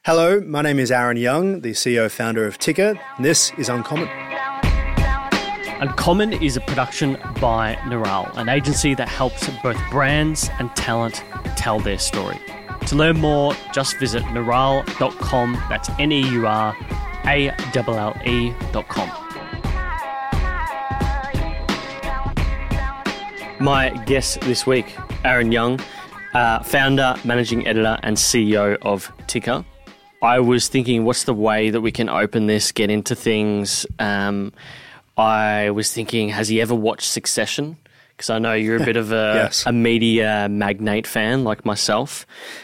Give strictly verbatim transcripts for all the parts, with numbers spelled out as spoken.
Hello, my name is Aaron Young, the C E O founder of Ticker, and this is Uncommon. Uncommon is a production by Neural, an agency that helps both brands and talent tell their story. To learn more, just visit neural dot com. That's N E U R A L L E dot com. My guest this week, Aaron Young, uh, founder, managing editor and C E O of Ticker. I was thinking, what's the way that we can open this, get into things? Um, I was thinking, has he ever watched Succession? Because I know you're a bit of a, yes. a media magnate fan like myself.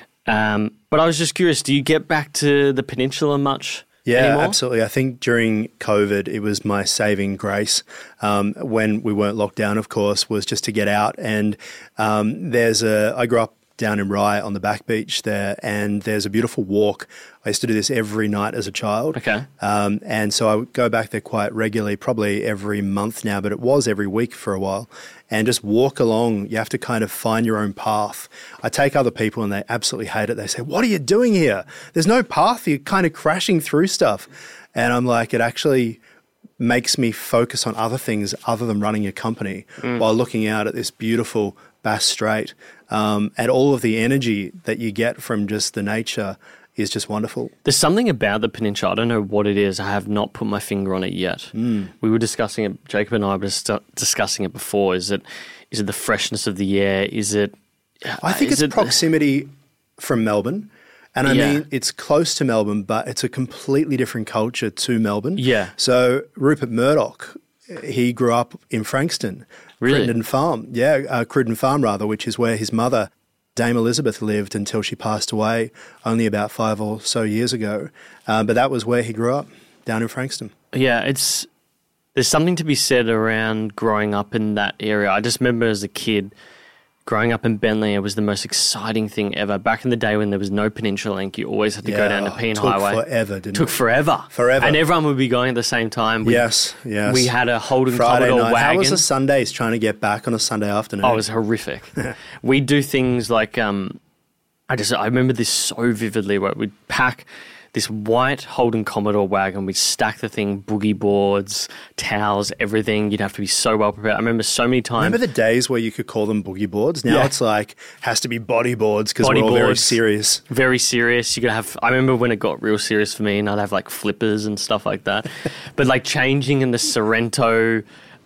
Um, but I was just curious, do you get back to the peninsula much Yeah, anymore? absolutely. I think during COVID, it was my saving grace um, when we weren't locked down, of course, was just to get out. And um, there's a, I grew up down in Rye on the back beach there, and there's a beautiful walk. I used to do this every night as a child. Okay. Um, and so I would go back there quite regularly, probably every month now, but it was every week for a while. And just walk along. You have to kind of find your own path. I take other people and they absolutely hate it. They say, "What are you doing here? There's no path. You're kind of crashing through stuff." And I'm like, it actually makes me focus on other things other than running a company mm. while looking out at this beautiful Bass Strait. Um, and all of the energy that you get from just the nature is just wonderful. There's something about the peninsula. I don't know what it is. I have not put my finger on it yet. Mm. We were discussing it, Jacob and I were st- discussing it before. Is it is it the freshness of the air? Is it... I think is it's it, proximity from Melbourne. And I yeah. mean, it's close to Melbourne, but it's a completely different culture to Melbourne. Yeah. So Rupert Murdoch, he grew up in Frankston. Really? Crittenden Farm. Yeah, uh, Crittenden Farm rather, which is where his mother, Dame Elizabeth, lived until she passed away only about five or so years ago. Uh, but that was where he grew up, down in Frankston. Yeah, it's there's something to be said around growing up in that area. I just remember as a kid, growing up in Bentley, it was the most exciting thing ever. Back in the day when there was no Peninsula Link, you always had to yeah, go down to Peen took Highway. forever, didn't took it? forever. Forever. And everyone would be going at the same time. We, yes, yes. We had a Holden Friday Commodore night. wagon. How was the Sundays trying to get back on a Sunday afternoon? Oh, it was horrific. We'd do things like, um, I just I remember this so vividly, where we'd pack this white Holden Commodore wagon, we'd stack the thing, boogie boards, towels, everything. You'd have to be so well prepared. I remember so many times. Remember the days where you could call them boogie boards? Now Yeah. it's like, has to be body boards because Body we're all very boards. serious. Very serious. You could have. I remember when it got real serious for me, and I'd have like flippers and stuff like that. But like changing in the Sorrento,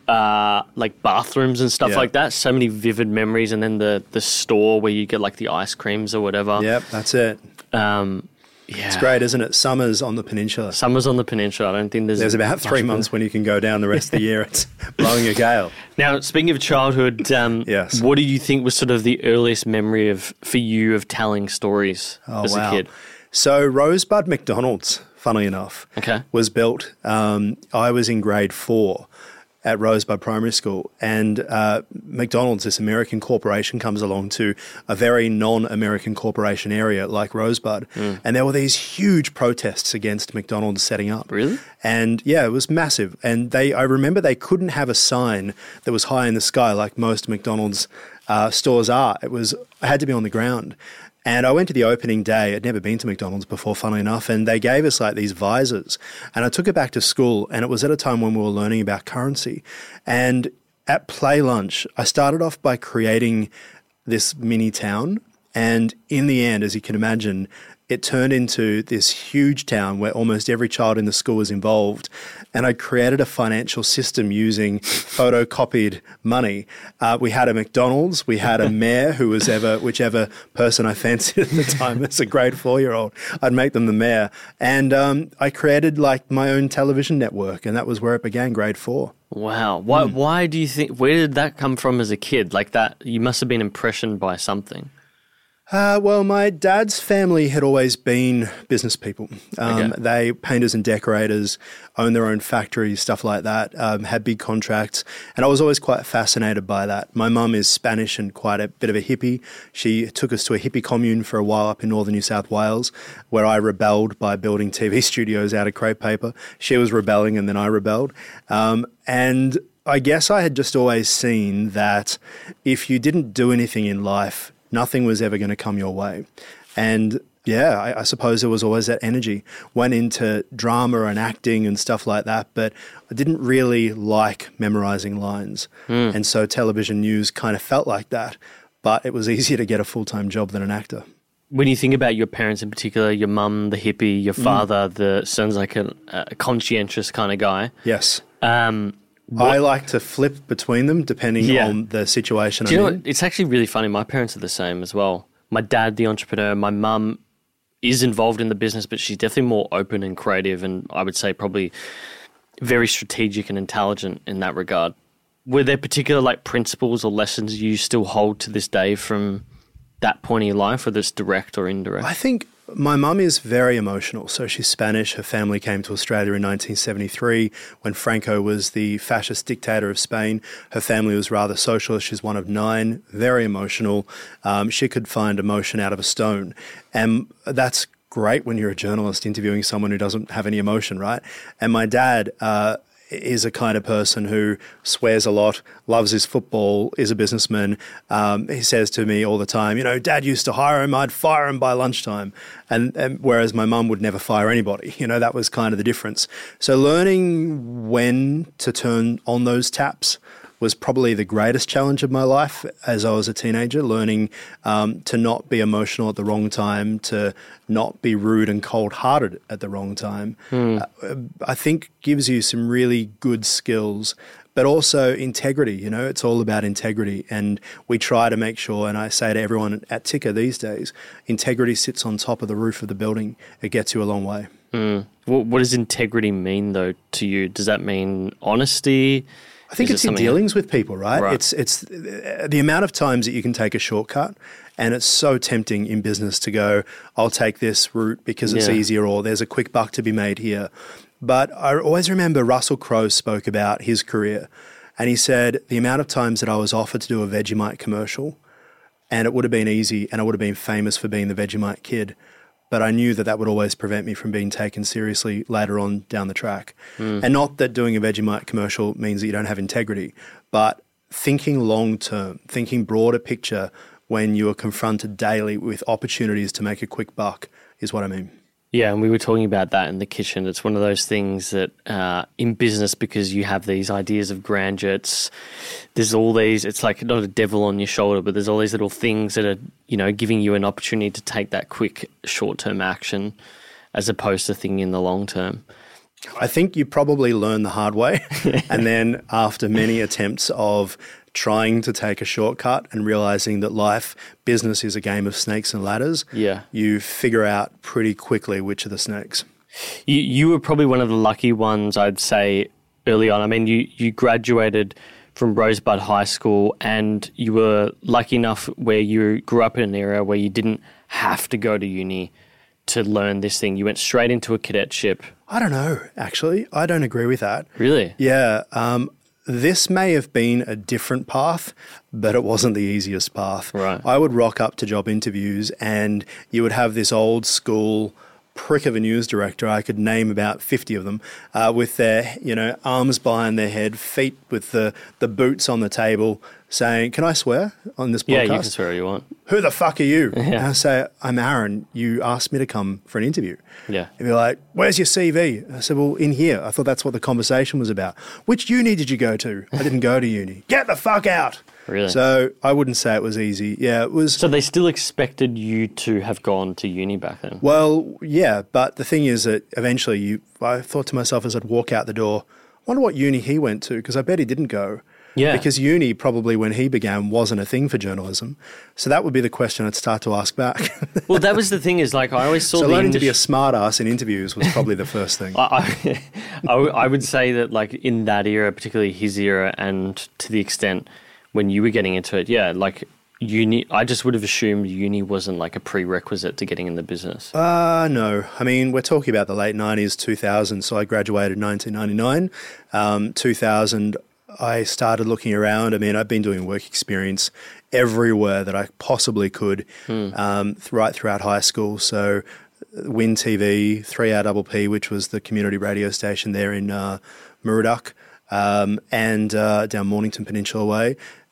uh, like bathrooms and stuff Yeah. like that. So many vivid memories. And then the the store where you get like the ice creams or whatever. Yep, that's it. Um, yeah, It's great, isn't it? Summers on the peninsula. Summers on the peninsula. I don't think there's There's about three much months when you can go down. The rest of the year, it's blowing a gale. Now, speaking of childhood, um, Yes. what do you think was sort of the earliest memory of for you of telling stories Oh, as wow. a kid? So Rosebud McDonald's, funnily enough, Okay. was built. Um, I was in grade four at Rosebud Primary School, and uh, McDonald's, this American corporation, comes along to a very non-American corporation area like Rosebud, Mm. and there were these huge protests against McDonald's setting up. Really? And yeah, it was massive. And they, I remember they couldn't have a sign that was high in the sky like most McDonald's uh, stores are. It was, it had to be on the ground. And I went to the opening day. I'd never been to McDonald's before, funnily enough, and they gave us like these visors. And I took it back to school, and it was at a time when we were learning about currency. And at play lunch, I started off by creating this mini town. And in the end, as you can imagine, it turned into this huge town where almost every child in the school was involved. And I created a financial system using photocopied money. Uh, we had a McDonald's, we had a mayor who was ever, whichever person I fancied at the time as a grade four-year-old, I'd make them the mayor. And um, I created like my own television network, and that was where it began, grade four. Wow. Why? Mm. Why do you think? Where did that come from as a kid? Like that, you must have been impressioned by something. Uh, well, my dad's family had always been business people. Um, Okay. They, painters and decorators, owned their own factories, stuff like that, um, had big contracts. And I was always quite fascinated by that. My mum is Spanish and quite a bit of a hippie. She took us to a hippie commune for a while up in northern New South Wales, where I rebelled by building T V studios out of crepe paper. She was rebelling and then I rebelled. Um, and I guess I had just always seen that if you didn't do anything in life, nothing was ever going to come your way. And Yeah, I, I suppose there was always that energy. Went into drama and acting and stuff like that, but I didn't really like memorizing lines. Mm. And so television news kind of felt like that, but it was easier to get a full-time job than an actor. When you think about your parents in particular, your mum, the hippie, your father, mm. the sounds like a, a conscientious kind of guy. Yes. Um, I like to flip between them depending yeah. on the situation Do you I'm know in. What? It's actually really funny. My parents are the same as well. My dad, the entrepreneur, my mum is involved in the business, but she's definitely more open and creative, and I would say probably very strategic and intelligent in that regard. Were there particular like principles or lessons you still hold to this day from that point in your life, whether it's direct or indirect? I think my mum is very emotional. So she's Spanish. Her family came to Australia in nineteen seventy-three when Franco was the fascist dictator of Spain. Her family was rather socialist. She's one of nine, very emotional. Um, she could find emotion out of a stone. And that's great when you're a journalist interviewing someone who doesn't have any emotion, right? And my dad uh, is a kind of person who swears a lot, loves his football, is a businessman. Um, he says to me all the time, you know, Dad used to hire him, I'd fire him by lunchtime. And, and whereas my mum would never fire anybody, you know, that was kind of the difference. So learning when to turn on those taps was probably the greatest challenge of my life as I was a teenager, learning um, to not be emotional at the wrong time, to not be rude and cold-hearted at the wrong time. Mm. Uh, I think gives you some really good skills, but also integrity. You know, it's all about integrity. And we try to make sure, and I say to everyone at Ticker these days, integrity sits on top of the roof of the building. It gets you a long way. Mm. What, what does integrity mean, though, to you? Does that mean honesty? I think Is it's it in dealings with people, right? right? It's it's the amount of times that you can take a shortcut, and it's so tempting in business to go, I'll take this route because it's yeah. easier, or there's a quick buck to be made here. But I always remember Russell Crowe spoke about his career, and he said the amount of times that I was offered to do a Vegemite commercial, and it would have been easy, and I would have been famous for being the Vegemite kid. But I knew that that would always prevent me from being taken seriously later on down the track. Mm. And not that doing a Vegemite commercial means that you don't have integrity, but thinking long term, thinking broader picture when you are confronted daily with opportunities to make a quick buck is what I mean. Yeah, and we were talking about that in the kitchen. It's one of those things that uh, in business, because you have these ideas of grandeur, it's, there's all these, it's like not a devil on your shoulder, but there's all these little things that are, you know, giving you an opportunity to take that quick short-term action as opposed to thinking in the long term. I think you probably learn the hard way. And then after many attempts of trying to take a shortcut and realizing that life, business is a game of snakes and ladders, yeah. you figure out pretty quickly which are the snakes. You, you were probably one of the lucky ones, I'd say, early on. I mean, you, you graduated from Rosebud High School and you were lucky enough where you grew up in an area where you didn't have to go to uni to learn this thing. You went straight into a cadetship. I don't know, actually. I don't agree with that. Really? Yeah. Um, this may have been a different path, but it wasn't the easiest path. Right. I would rock up to job interviews and you would have this old school prick of a news director, I could name about fifty of them, uh, with their, you know, arms behind their head, feet with the, the boots on the table, saying, can I swear on this podcast? Yeah, you can swear you want. Who the fuck are you? Yeah. And I say, I'm Aaron. You asked me to come for an interview. Yeah. And you're like, where's your C V? I said, well, in here. I thought that's what the conversation was about. Which uni did you go to? I didn't go to uni. Get the fuck out. Really? So I wouldn't say it was easy. Yeah, it was. So they still expected you to have gone to uni back then? Well, yeah, but the thing is that eventually you, I thought to myself as I'd walk out the door, I wonder what uni he went to, because I bet he didn't go. Yeah. Because uni probably when he began wasn't a thing for journalism. So that would be the question I'd start to ask back. Well, that was the thing is like I always saw so the learning English... to be a smart ass in interviews was probably the first thing. I, I, I would say that like in that era, particularly his era, and to the extent when you were getting into it, yeah, like uni, I just would have assumed uni wasn't like a prerequisite to getting in the business. Uh, no. I mean, we're talking about the late nineties, two thousand. So I graduated in nineteen ninety-nine. Um, two thousand, I started looking around. I mean, I've been doing work experience everywhere that I possibly could, hmm. um, right throughout high school. So Win T V, three R P P, which was the community radio station there in uh, Murdoch, um, and uh, down Mornington Peninsula way.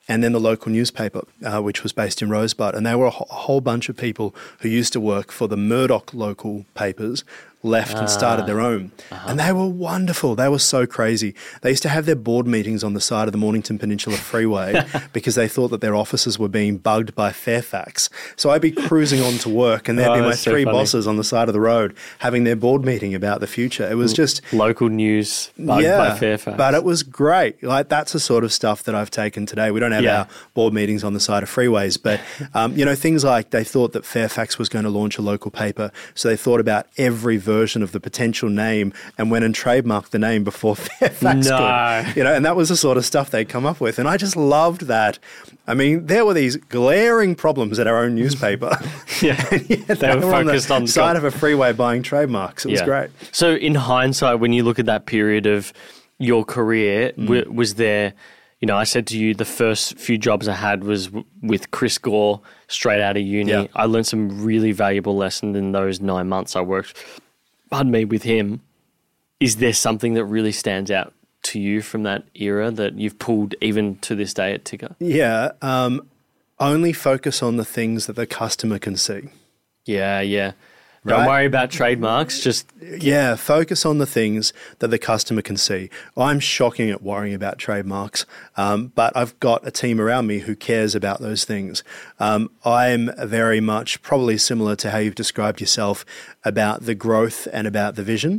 and then the local newspaper, uh, which was based in Rosebud. And they were a, wh- a whole bunch of people who used to work for the Murdoch local papers, left and started their own. Uh-huh. And they were wonderful. They were so crazy. They used to have their board meetings on the side of the Mornington Peninsula Freeway because they thought that their offices were being bugged by Fairfax. So I'd be cruising on to work and there'd Oh, be my that's so three funny. bosses on the side of the road having their board meeting about the future. It was just... Local news bugged yeah, by Fairfax. but it was great. Like that's the sort of stuff that I've taken today. We don't have Yeah. our board meetings on the side of freeways, but um, you know, things like they thought that Fairfax was going to launch a local paper, so they thought about every version of the potential name and went and trademarked the name before Fairfax No. could. You know, and that was the sort of stuff they'd come up with, and I just loved that. I mean, there were these glaring problems at our own newspaper. Yeah, yeah, they were on the focused on side of a freeway buying trademarks. It was Yeah. great. So in hindsight, when you look at that period of your career, Mm. w- was there, you know, I said to you, the first few jobs I had was w- with Chris Gore straight out of uni. Yeah. I learned some really valuable lessons in those nine months I worked, pardon me, with him. Is there something that really stands out to you from that era that you've pulled even to this day at Ticker? Yeah, um, only focus on the things that the customer can see. Yeah, yeah. Don't Right. worry about trademarks, just Yeah, focus on the things that the customer can see. I'm shocking at worrying about trademarks, um, but I've got a team around me who cares about those things. Um, I'm very much probably similar to how you've described yourself about the growth and about the vision.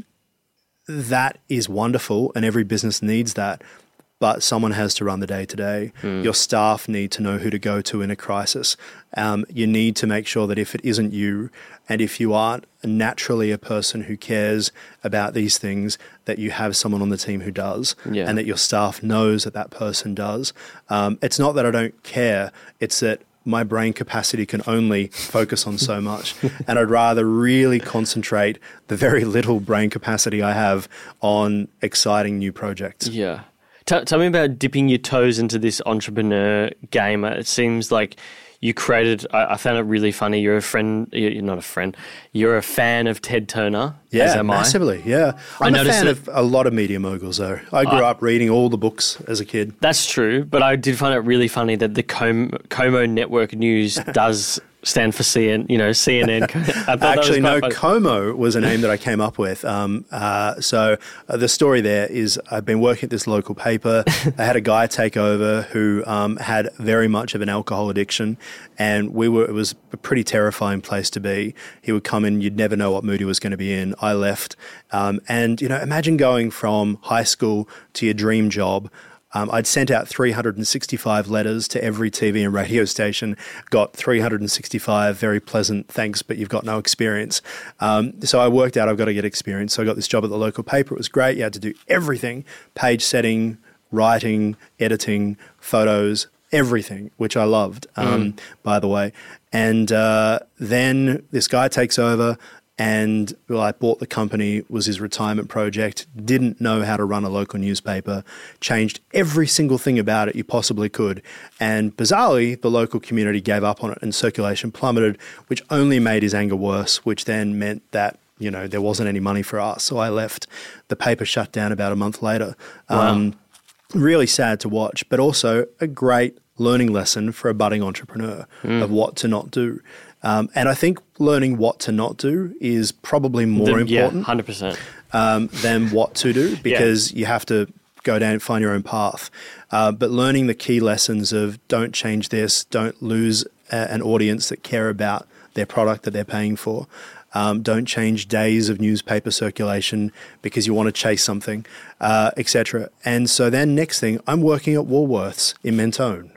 That is wonderful, and every business needs that. But someone has to run the day-to-day. Your staff need to know who to go to in a crisis. Um, you need to make sure that if it isn't you, and if you aren't naturally a person who cares about these things, that you have someone on the team who does, Yeah. and that your staff knows that that person does. Um, it's not that I don't care. It's that my brain capacity can only focus on so much. And I'd rather really concentrate the very little brain capacity I have on exciting new projects. yeah. Tell, tell me about dipping your toes into this entrepreneur game. It seems like you created, I, I found it really funny. You're a friend, you're not a friend, you're a fan of Ted Turner, Yeah, as am I. massively, yeah. I I'm a noticed fan that- of a lot of media moguls, though. I grew up reading all the books as a kid. That's true, but I did find it really funny that the Com- Como Network News does stand for C N, you know, C N N. I thought that was Actually, no, quite funny. Como was a name that I came up with. Um, uh, so uh, the story there is I've been working at this local paper. I had a guy take over who um, had very much of an alcohol addiction, and we were. It was a pretty terrifying place to be. He would come in, you'd never know what mood he was going to be in. I left, um, and you know, imagine going from high school to your dream job. Um, I'd sent out three hundred sixty-five letters to every T V and radio station, got three hundred sixty-five very pleasant thanks, but you've got no experience. Um, so I worked out I've got to get experience. So I got this job at the local paper. It was great. You had to do everything, page setting, writing, editing, photos, everything, which I loved, um, mm. by the way. And uh, then this guy takes over. And well, I bought the company, was his retirement project, didn't know how to run a local newspaper, changed every single thing about it you possibly could. And bizarrely, the local community gave up on it and circulation plummeted, which only made his anger worse, which then meant that, you know, there wasn't any money for us. So I left. The paper shut down about a month later. Wow. Um, really sad to watch, but also a great learning lesson for a budding entrepreneur mm. of what to not do. Um, and I think learning what to not do is probably more the, important yeah, one hundred percent. Um, than what to do, because yeah. you have to go down and find your own path. Uh, but learning the key lessons of don't change this, don't lose a, an audience that care about their product that they're paying for. Um, don't change days of newspaper circulation because you want to chase something, uh, et cetera. And so then next thing, I'm working at Woolworths in Mentone.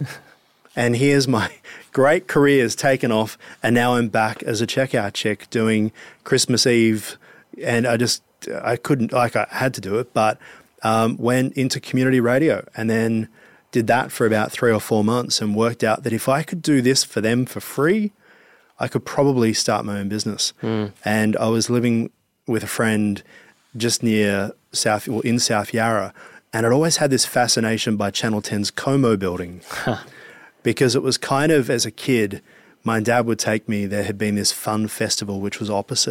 And here's my great career has taken off, and now I'm back as a checkout chick doing Christmas Eve, and I just, I couldn't, like I had to do it, but um, went into community radio and then did that for about three or four months and worked out that if I could do this for them for free, I could probably start my own business. Mm. And I was living with a friend just near South, well, in South Yarra, and I'd always had this fascination by Channel ten's Como building. Because it was kind of, as a kid, my dad would take me, there had been this fun festival which was opposite,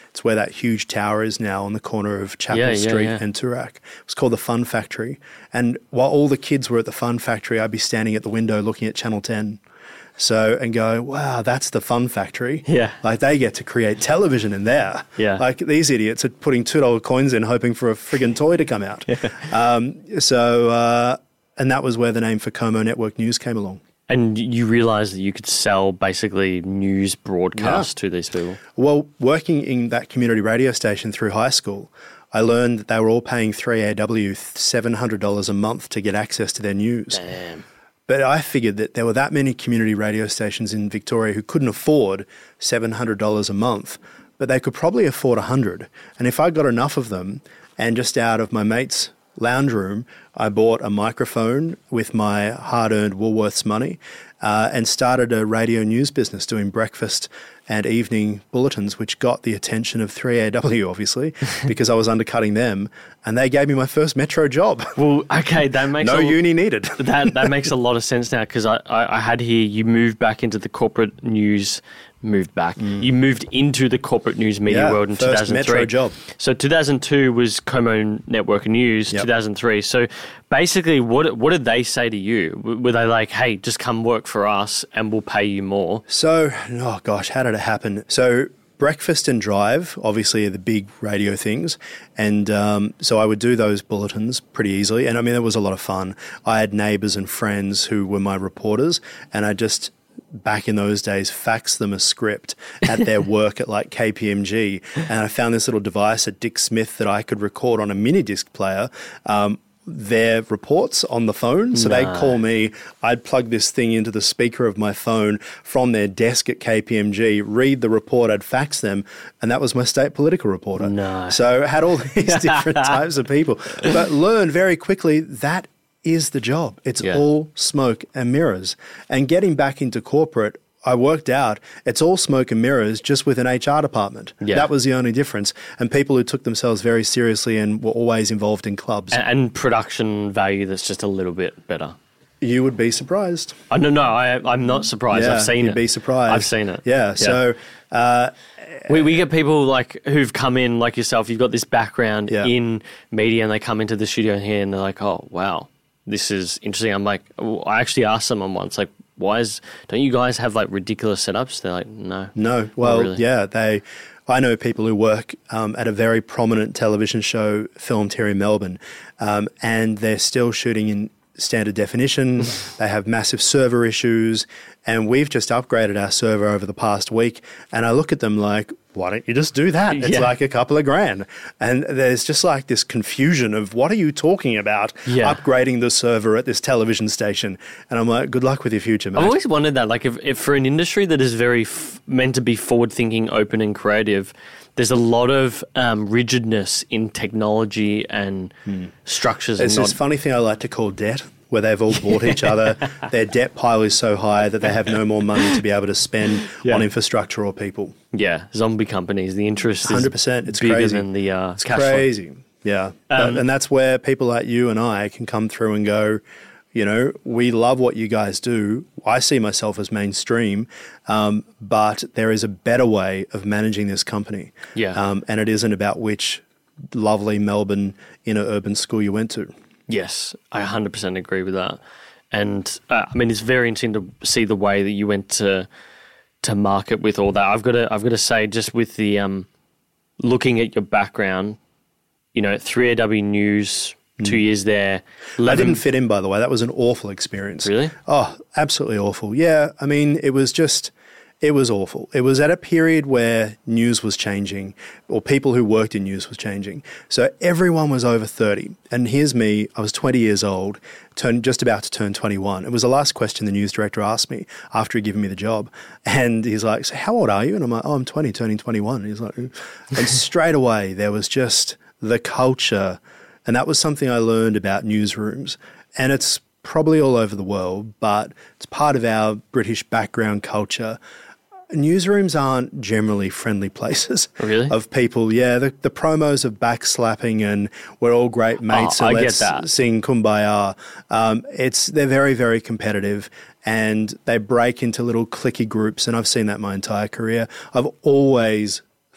It's where that huge tower is now on the corner of Chapel Yeah, yeah, Street yeah. and Toorak. It was called the Fun Factory. And while all the kids were at the Fun Factory, I'd be standing at the window looking at Channel ten. So, and go, wow, that's the Fun Factory. Yeah. Like, they get to create television in there. Yeah. Like, these idiots are putting two dollar coins in hoping for a friggin' toy to come out. um, so, uh, and that was where the name for Como Network News came along. And you realised that you could sell basically news broadcasts Yeah. to these people. Well, working in that community radio station through high school, I learned that they were all paying three A W seven hundred dollars a month to get access to their news. Damn. But I figured that there were that many community radio stations in Victoria who couldn't afford seven hundred dollars a month, but they could probably afford one hundred dollars. And if I got enough of them, and just out of my mate's lounge room, I bought a microphone with my hard-earned Woolworths money uh, and started a radio news business doing breakfast and evening bulletins, which got the attention of three A W, obviously, because I was undercutting them, and they gave me my first Metro job. Well, okay, that makes No a, uni needed. that that makes a lot of sense now, because I, I, I had here you moved back into the corporate news, moved back. You moved into the corporate news media Yeah, world in first two thousand three. Metro job. So two thousand two was Como Network News, Yep. two thousand three. So basically, what what did they say to you? W- Were they like, hey, just come work for us and we'll pay you more? So, oh gosh, how did it happen? So, breakfast and drive, obviously, are the big radio things. And um, so I would do those bulletins pretty easily. And I mean, it was a lot of fun. I had neighbours and friends who were my reporters, and I just, back in those days, faxed them a script at their work at like K P M G. And I found this little device at Dick Smith that I could record on a mini disc player. Um, their reports on the phone. So No. they'd call me, I'd plug this thing into the speaker of my phone from their desk at K P M G, read the report, I'd fax them, and that was my state political reporter. No. So I had all these different types of people. But learned very quickly that is the job. It's Yeah. all smoke and mirrors. And getting back into corporate, I worked out it's all smoke and mirrors, just with an H R department. Yeah. That was the only difference. And people who took themselves very seriously and were always involved in clubs. And, and production value that's just a little bit better. You would be surprised. I no, no, I, I'm not surprised. Yeah, I've seen you'd it. be surprised. I've seen it. Yeah. So, uh, We, we get people like who've come in like yourself. You've got this background Yeah. in media, and they come into the studio here and they're like, "Oh, wow, this is interesting." I'm like, well, I actually asked someone once, like, "Why is don't you guys have like ridiculous setups?" They're like, "No, no. Well, really. yeah. They. I know people who work um, at a very prominent television show filmed here in Melbourne, um, and they're still shooting in standard definition. They have massive server issues, and we've just upgraded our server over the past week. And I look at them like, why don't you just do that? It's Yeah. like a couple of grand. And there's just like this confusion of what are you talking about Yeah. upgrading the server at this television station? And I'm like, good luck with your future, mate. I've always wondered that, like, if, if for an industry that is very f- meant to be forward-thinking, open, and creative, there's a lot of um, rigidness in technology and structures. There's and this not, funny thing I like to call debt, where they've all bought each other. Their debt pile is so high that they have no more money to be able to spend Yeah. on infrastructure or people. yeah, zombie companies. The interest is one hundred percent. It's bigger crazy. than the uh, It's cash flow. crazy. Yeah. But- Um, and that's where people like you and I can come through and go, you know, we love what you guys do. I see myself as mainstream, um, but there is a better way of managing this company. Yeah. Um, and it isn't about which lovely Melbourne inner urban school you went to. Yes, I one hundred percent agree with that. And uh, I mean, it's very interesting to see the way that you went to to market with all that. I've got to I've got to say, just with the um, looking at your background, you know, three A W News, two years there. I eleven didn't fit in, by the way. That was an awful experience. Really? Oh, absolutely awful. Yeah. I mean, it was just, it was awful. It was at a period where news was changing, or people who worked in news was changing. So everyone was over thirty. And here's me, I was twenty years old, turned, just about to turn twenty-one. It was the last question the news director asked me after he'd given me the job. And he's like, so how old are you? And I'm like, oh, I'm twenty, turning twenty-one. And he's like, and straight away there was just the culture. And that was something I learned about newsrooms. And it's probably all over the world, but it's part of our British background culture. Newsrooms aren't generally friendly places Really? of people. Yeah, the, the promos of backslapping and we're all great mates Oh, and I get let's that. sing Kumbaya. Um, it's they're very, very competitive and they break into little cliquey groups, and I've seen that my entire career. I've always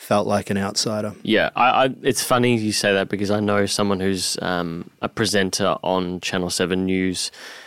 felt like an outsider. Yeah, I, I, it's funny you say that because I know someone who's um, a presenter on Channel seven News,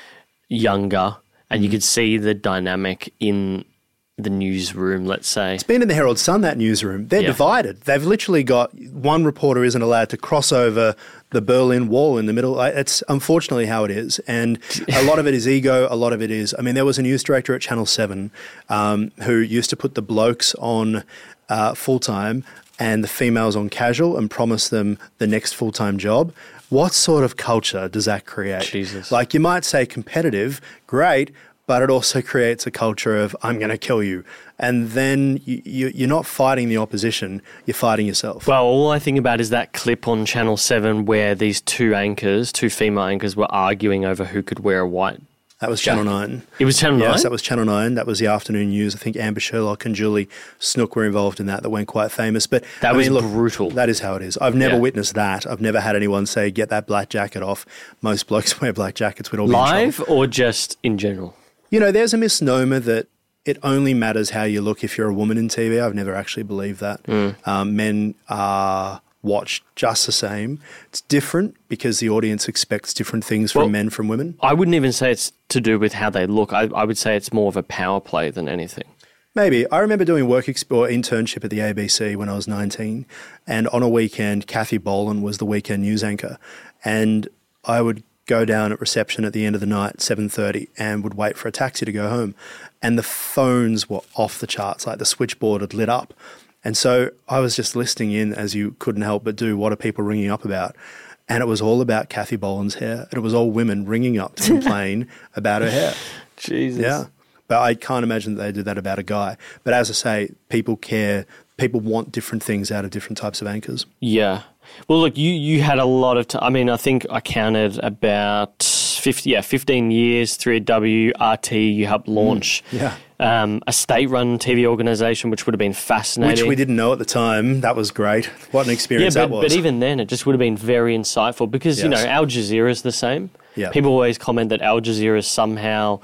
younger, and you could see the dynamic in the newsroom, let's say. It's been in the Herald Sun, that newsroom. They're Yeah. divided. They've literally got one reporter isn't allowed to cross over the Berlin Wall in the middle. It's unfortunately how it is. And a lot of it is ego. A lot of it is, I mean, there was a news director at Channel seven um, who used to put the blokes on uh, full-time and the females on casual and promise them the next full-time job. What sort of culture does that create? Jesus. Like, you might say competitive, great, but it also creates a culture of, I'm going to kill you. And then you, you, you're not fighting the opposition, you're fighting yourself. Well, all I think about is that clip on Channel seven where these two anchors, two female anchors, were arguing over who could wear a white. That was Channel nine. It was Channel nine? Yes, that was Channel nine. That was the afternoon news. I think Amber Sherlock and Julie Snook were involved in that. That went quite famous. But That I was mean, look, brutal. That is how it is. I've never Yeah. witnessed that. I've never had anyone say, get that black jacket off. Most blokes wear black jackets. We'd all be in trouble. Live or just in general? You know, there's a misnomer that it only matters how you look if you're a woman in T V. I've never actually believed that. Mm. Um, men are watched just the same. It's different because the audience expects different things from Well, men from women. I wouldn't even say it's to do with how they look. I, I would say it's more of a power play than anything. Maybe. I remember doing work exp- or internship at the A B C when I was nineteen, and on a weekend, Kathy Boland was the weekend news anchor, and I would go down at reception at the end of the night, seven thirty, and would wait for a taxi to go home. And the phones were off the charts, like the switchboard had lit up. And so I was just listening in, as you couldn't help but do, what are people ringing up about? And it was all about Kathy Boland's hair. It was all women ringing up to complain about her hair. Jesus. Yeah. But I can't imagine that they did that about a guy. But as I say, people care. People want different things out of different types of anchors. Yeah. Well, look, you, you had a lot of time. I mean, I think I counted about fifty, yeah, fifteen years, three W, R T, you helped launch Mm, yeah. um, a state-run T V organisation, which would have been fascinating. Which we didn't know at the time. That was great. What an experience yeah, but, that was. but even then, it just would have been very insightful because, you know, Yes. Al Jazeera is the same. Yeah. People always comment that Al Jazeera is somehow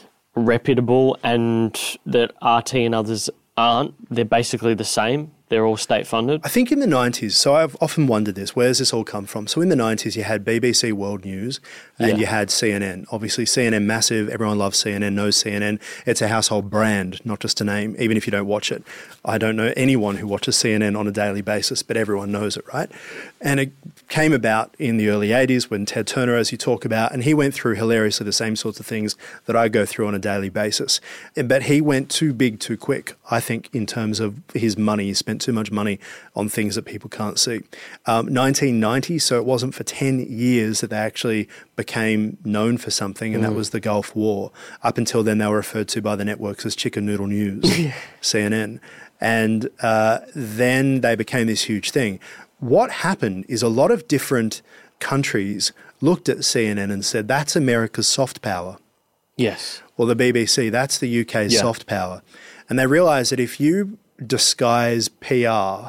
reputable and that R T and others aren't. They're basically the same. They're all state-funded. I think in the nineties, so I've often wondered this, where does this all come from? So in the nineties, you had B B C World News and Yeah. you had C N N. Obviously, C N N massive. Everyone loves C N N, knows C N N. It's a household brand, not just a name, even if you don't watch it. I don't know anyone who watches C N N on a daily basis, but everyone knows it, right? And it came about in the early eighties when Ted Turner, as you talk about, and he went through hilariously the same sorts of things that I go through on a daily basis. But he went too big too quick, I think, in terms of his money. He spent too much money on things that people can't see. Um, nineteen ninety, so it wasn't for ten years that they actually became known for something, and that was the Gulf War. Up until then, they were referred to by the networks as Chicken Noodle News, C N N. And uh, then they became this huge thing. What happened is a lot of different countries looked at C N N and said, that's America's soft power. Yes. Or the B B C, that's the U K's Yeah. soft power. And they realised that if you disguise P R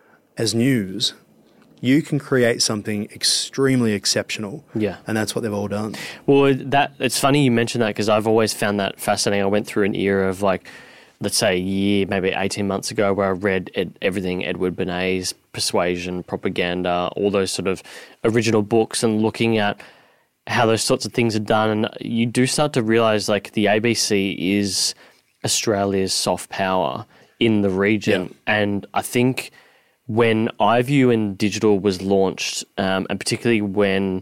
as news, you can create something extremely exceptional. Yeah. And that's what they've all done. Well, that it's funny you mentioned that because I've always found that fascinating. I went through an era of like, let's say a year, maybe eighteen months ago, where I read ed- everything Edward Bernays, Persuasion, Propaganda, all those sort of original books, and looking at how those sorts of things are done. And you do start to realise like the A B C is Australia's soft power in the region. Yeah. And I think when iView and digital was launched, um, and particularly when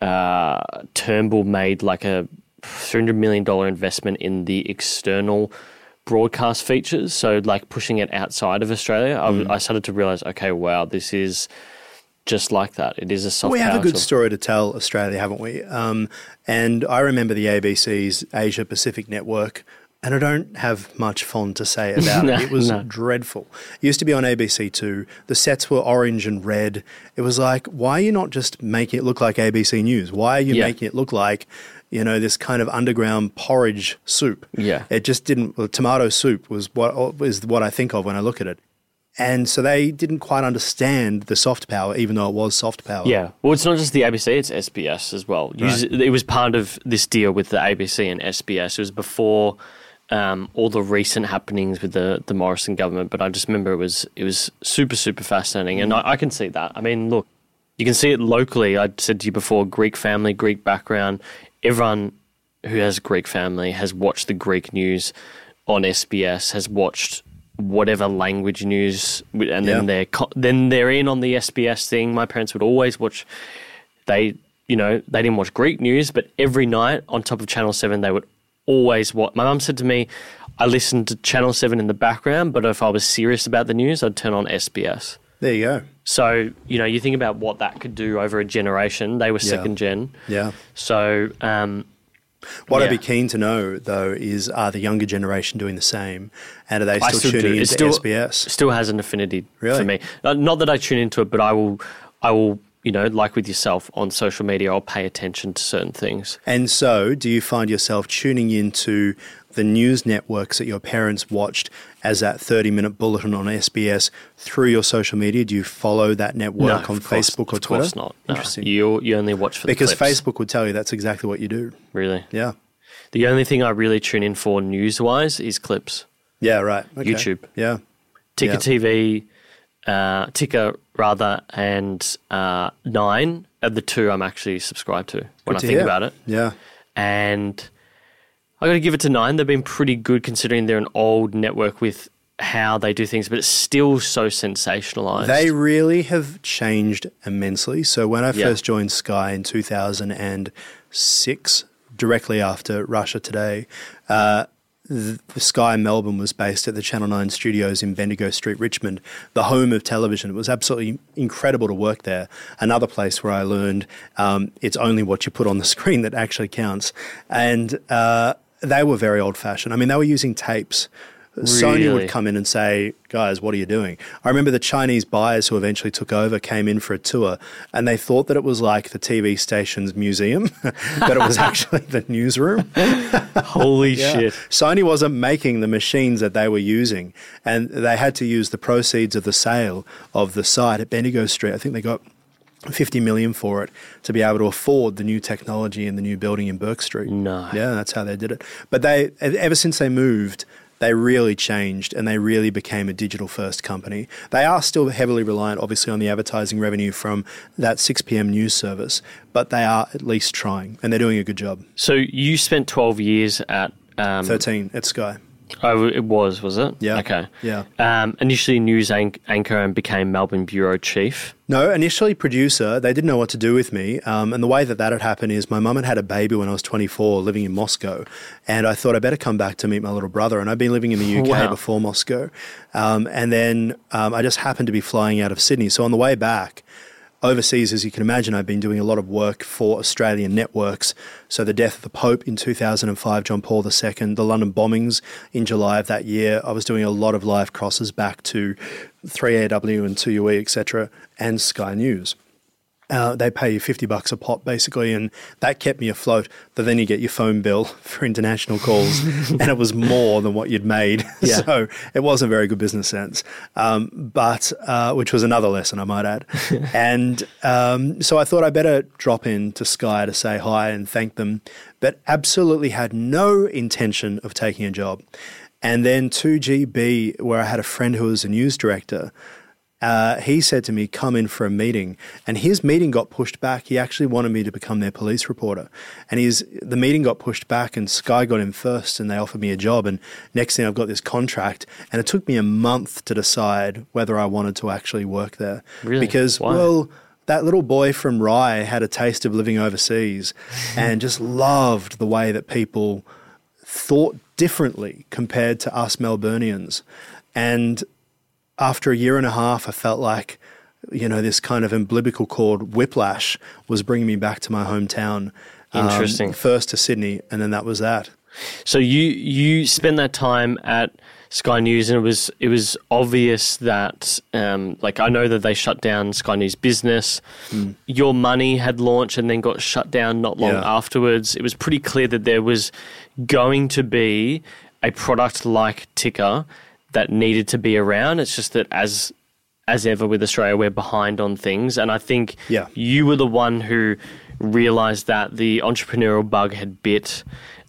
uh, Turnbull made like a three hundred million dollars investment in the external broadcast features, so like pushing it outside of Australia, Mm. I, I started to realise, okay, wow, this is just like that. It is a soft We have power a good sort of- story to tell, Australia, haven't we? Um, and I remember the A B C's Asia Pacific network, and I don't have much fond to say about No, it. It was no. dreadful. It used to be on A B C two. The sets were orange and red. It was like, why are you not just making it look like A B C News? Why are you Yeah. making it look like, you know, this kind of underground porridge soup? Yeah. It just didn't. Well, tomato soup was what is what I think of when I look at it. And so they didn't quite understand the soft power, even though it was soft power. Yeah. Well, it's not just the A B C, it's S B S as well. Us- It was part of this deal with the A B C and S B S. It was before um, all the recent happenings with the, the Morrison government, but I just remember it was it was super, super fascinating. And I, I can see that. I mean, look, you can see it locally. I said to you before, Greek family, Greek background. Everyone who has a Greek family has watched the Greek news on S B S, has watched whatever language news, and then Yeah. they're co- then they're in on the S B S thing. My parents would always watch. They, you know, they didn't watch Greek news, but every night on top of Channel Seven, they would always watch. My mum said to me, "I listened to Channel Seven in the background, but if I was serious about the news, I'd turn on S B S." There you go. So, you know, you think about what that could do over a generation. They were Yeah. second gen. Yeah. So, um, What yeah. I'd be keen to know, though, is are the younger generation doing the same? And are they I still, still do. tuning It into still- S B S? still has an affinity Really? for me. Uh, Not that I tune into it, but I will, I will, you know, like with yourself on social media, I'll pay attention to certain things. And so, do you find yourself tuning into the news networks that your parents watched as that thirty-minute bulletin on S B S through your social media? Do you follow that network on of course- Facebook or of Twitter? course not. No. Interesting. You you only watch for Because the clips. Facebook would tell you that's exactly what you do. Really. Yeah. The only thing I really tune in for news-wise is clips. Yeah, right. Okay. YouTube. Yeah. Ticker Yeah. T V, uh, Ticker rather, and uh, Nine are the two I'm actually subscribed to when Good I to think hear. about it. Yeah. And I got to give it to Nine. They've been pretty good considering they're an old network with how they do things, but it's still so sensationalized. They really have changed immensely. So when I Yeah. first joined Sky in two thousand six, directly after Russia Today, uh, the, the Sky Melbourne was based at the Channel nine studios in Bendigo Street, Richmond, the home of television. It was absolutely incredible to work there. Another place where I learned um, it's only what you put on the screen that actually counts. And uh, they were very old-fashioned. I mean, they were using tapes. Sony Really? would come in and say, guys, what are you doing? I remember the Chinese buyers who eventually took over came in for a tour and they thought that it was like the T V station's museum, but it was actually the newsroom. Holy Yeah. shit. Sony wasn't making the machines that they were using, and they had to use the proceeds of the sale of the site at Bendigo Street. I think they got fifty million for it to be able to afford the new technology and the new building in Burke Street. No. Yeah, that's how they did it. But they, ever since they moved, they really changed and they really became a digital first company. They are still heavily reliant, obviously, on the advertising revenue from that six p.m. news service, but they are at least trying and they're doing a good job. So you spent twelve years at... Um, thirteen at Sky. Oh, it was, was it? Yeah. Okay. Yeah. Um, initially news anch- anchor and became Melbourne bureau chief. No, initially producer. They didn't know what to do with me. Um, and the way that that had happened is my mum had had a baby when I was twenty-four living in Moscow. And I thought I better come back to meet my little brother. And I'd been living in the U K Wow. before Moscow. Um, and then um, I just happened to be flying out of Sydney. So on the way back, overseas, as you can imagine, I've been doing a lot of work for Australian networks. So the death of the Pope in two thousand five, John Paul the Second, the London bombings in July of that year. I was doing a lot of live crosses back to three A W and two U E, et cetera, and Sky News. Uh, they pay you fifty bucks a pop, basically, and that kept me afloat. But then you get your phone bill for international calls, and it was more than what you'd made. Yeah. So it wasn't very good business sense, um, but uh, which was another lesson, I might add. And um, so I thought I better drop in to Sky to say hi and thank them, but absolutely had no intention of taking a job. And then two G B, where I had a friend who was a news director, Uh, he said to me, come in for a meeting. And his meeting got pushed back. He actually wanted me to become their police reporter. And his, the meeting got pushed back and Sky got in first and they offered me a job. And next thing I've got this contract. And it took me a month to decide whether I wanted to actually work there. Really? Because, Why? well, that little boy from Rye had a taste of living overseas and just loved the way that people thought differently compared to us Melburnians. And after a year and a half, I felt like, you know, this kind of umbilical cord whiplash was bringing me back to my hometown. Um, Interesting. First to Sydney, and then that was that. So you you spent that time at Sky News, and it was it was obvious that, um, like, I know that they shut down Sky News Business. Mm. Your Money had launched and then got shut down not long Yeah. afterwards. It was pretty clear that there was going to be a product like Ticker that needed to be around. It's just that as as ever with Australia, we're behind on things. And I think Yeah. you were the one who realised that the entrepreneurial bug had bit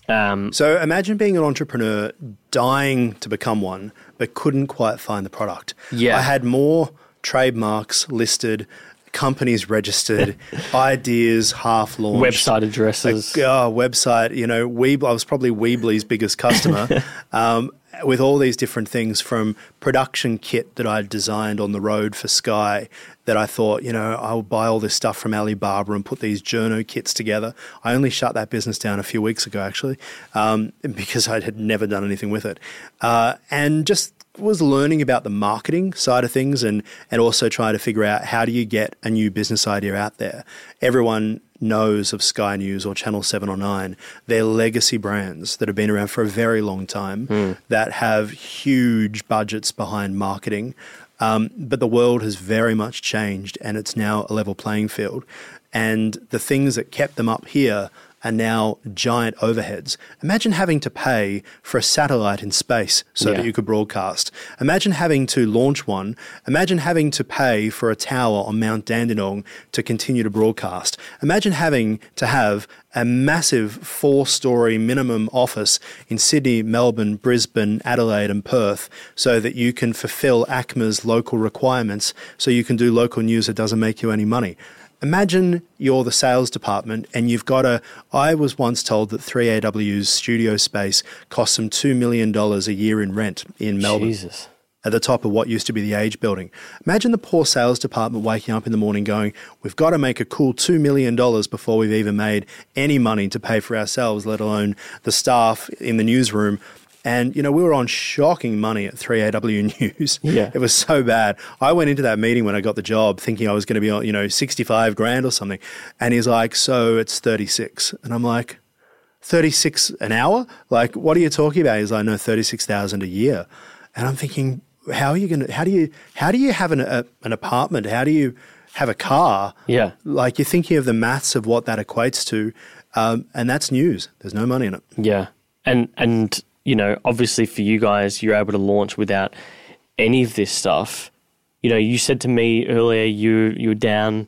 Um, So imagine being an entrepreneur, dying to become one, but couldn't quite find the product. Yeah. I had more trademarks listed, companies registered, ideas half launched. website addresses. Like, oh, website, you know, Weeb, I was probably Weebly's biggest customer. um, with all these different things, from production kit that I designed on the road for Sky, that I thought, you know, I'll buy all this stuff from Alibaba and put these journo kits together. I only shut that business down a few weeks ago, actually, um, because I had never done anything with it. Uh, and just was learning about the marketing side of things, and, and also trying to figure out, how do you get a new business idea out there? Everyone knows of Sky News or Channel seven or nine. They're legacy brands that have been around for a very long time, mm. that have huge budgets behind marketing. Um, but the world has very much changed, and it's now a level playing field. And the things that kept them up here are now giant overheads. Imagine having to pay for a satellite in space so yeah. that you could broadcast. Imagine having to launch one. Imagine having to pay for a tower on Mount Dandenong to continue to broadcast. Imagine having to have a massive four-storey minimum office in Sydney, Melbourne, Brisbane, Adelaide and Perth, so that you can fulfill ACMA's local requirements, so you can do local news that doesn't make you any money. Imagine you're the sales department and you've got a... I was once told that three A W's studio space costs them two million dollars a year in rent in Melbourne. Jesus. At the top of what used to be the Age building. Imagine the poor sales department waking up in the morning going, we've got to make a cool two million dollars before we've even made any money to pay for ourselves, let alone the staff in the newsroom. And, you know, we were on shocking money at three A W News. Yeah. It was so bad. I went into that meeting when I got the job thinking I was going to be on, you know, sixty-five grand or something. And he's like, so it's thirty-six. And I'm like, thirty-six an hour? Like, what are you talking about? He's like, no, thirty-six thousand a year. And I'm thinking, how are you going to, how do you, how do you have an, a, an apartment? How do you have a car? Yeah. Like, you're thinking of the maths of what that equates to. Um, and that's news. There's no money in it. Yeah. And, and, you know, obviously for you guys, you're able to launch without any of this stuff. You know, you said to me earlier you you were down,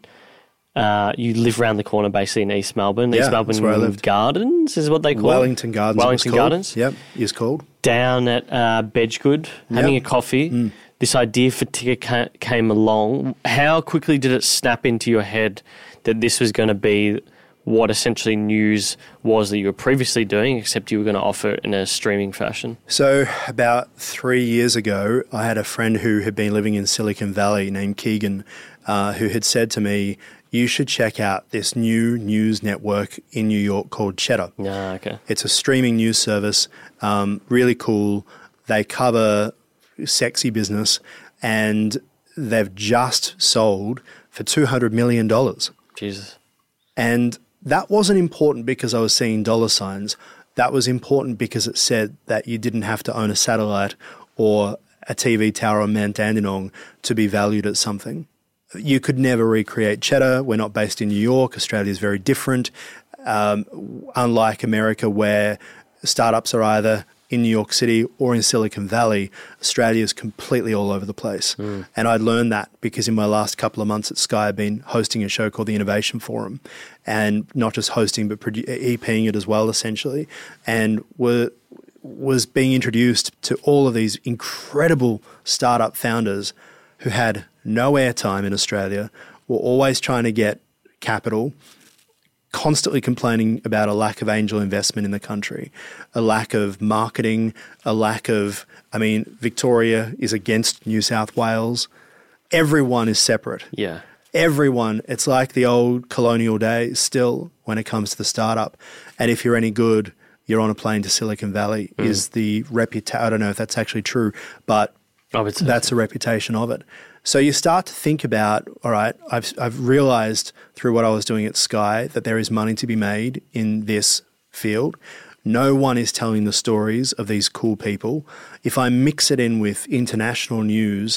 uh, you live around the corner basically in East Melbourne. Yeah, East Melbourne that's where I lived. Gardens is what they call Wellington it. Gardens. Wellington it was Gardens. Yep, it's called. Down at uh, Bedgegood, having Yep. a coffee. Mm. This idea for Ticker ca- came along. How quickly did it snap into your head that this was going to be what essentially news was that you were previously doing, except you were going to offer it in a streaming fashion? So about three years ago, I had a friend who had been living in Silicon Valley named Keegan, uh, who had said to me, you should check out this new news network in New York called Cheddar. Ah, okay. It's a streaming news service, um, really cool. They cover sexy business, and they've just sold for two hundred million dollars. Jesus. And that wasn't important because I was seeing dollar signs. That was important because it said that you didn't have to own a satellite or a T V tower on Mount Dandenong to be valued at something. You could never recreate Cheddar. We're not based in New York. Australia is very different. Um, unlike America, where startups are either in New York City or in Silicon Valley, Australia is completely all over the place. Mm. And I learned that because in my last couple of months at Sky, I've been hosting a show called the Innovation Forum, and not just hosting, but produ- EPing it as well, essentially. And were, was being introduced to all of these incredible startup founders who had no airtime in Australia, were always trying to get capital, constantly complaining about a lack of angel investment in the country, a lack of marketing, a lack of, I mean, Victoria is against New South Wales. Everyone is separate. Yeah. Everyone. It's like the old colonial days still when it comes to the startup. And if you're any good, you're on a plane to Silicon Valley mm. is the reputation. I don't know if that's actually true, but oh, it's that's the reputation of it. So you start to think about, all right, I've I've realized through what I was doing at Sky that there is money to be made in this field. No one is telling the stories of these cool people. If I mix it in with international news,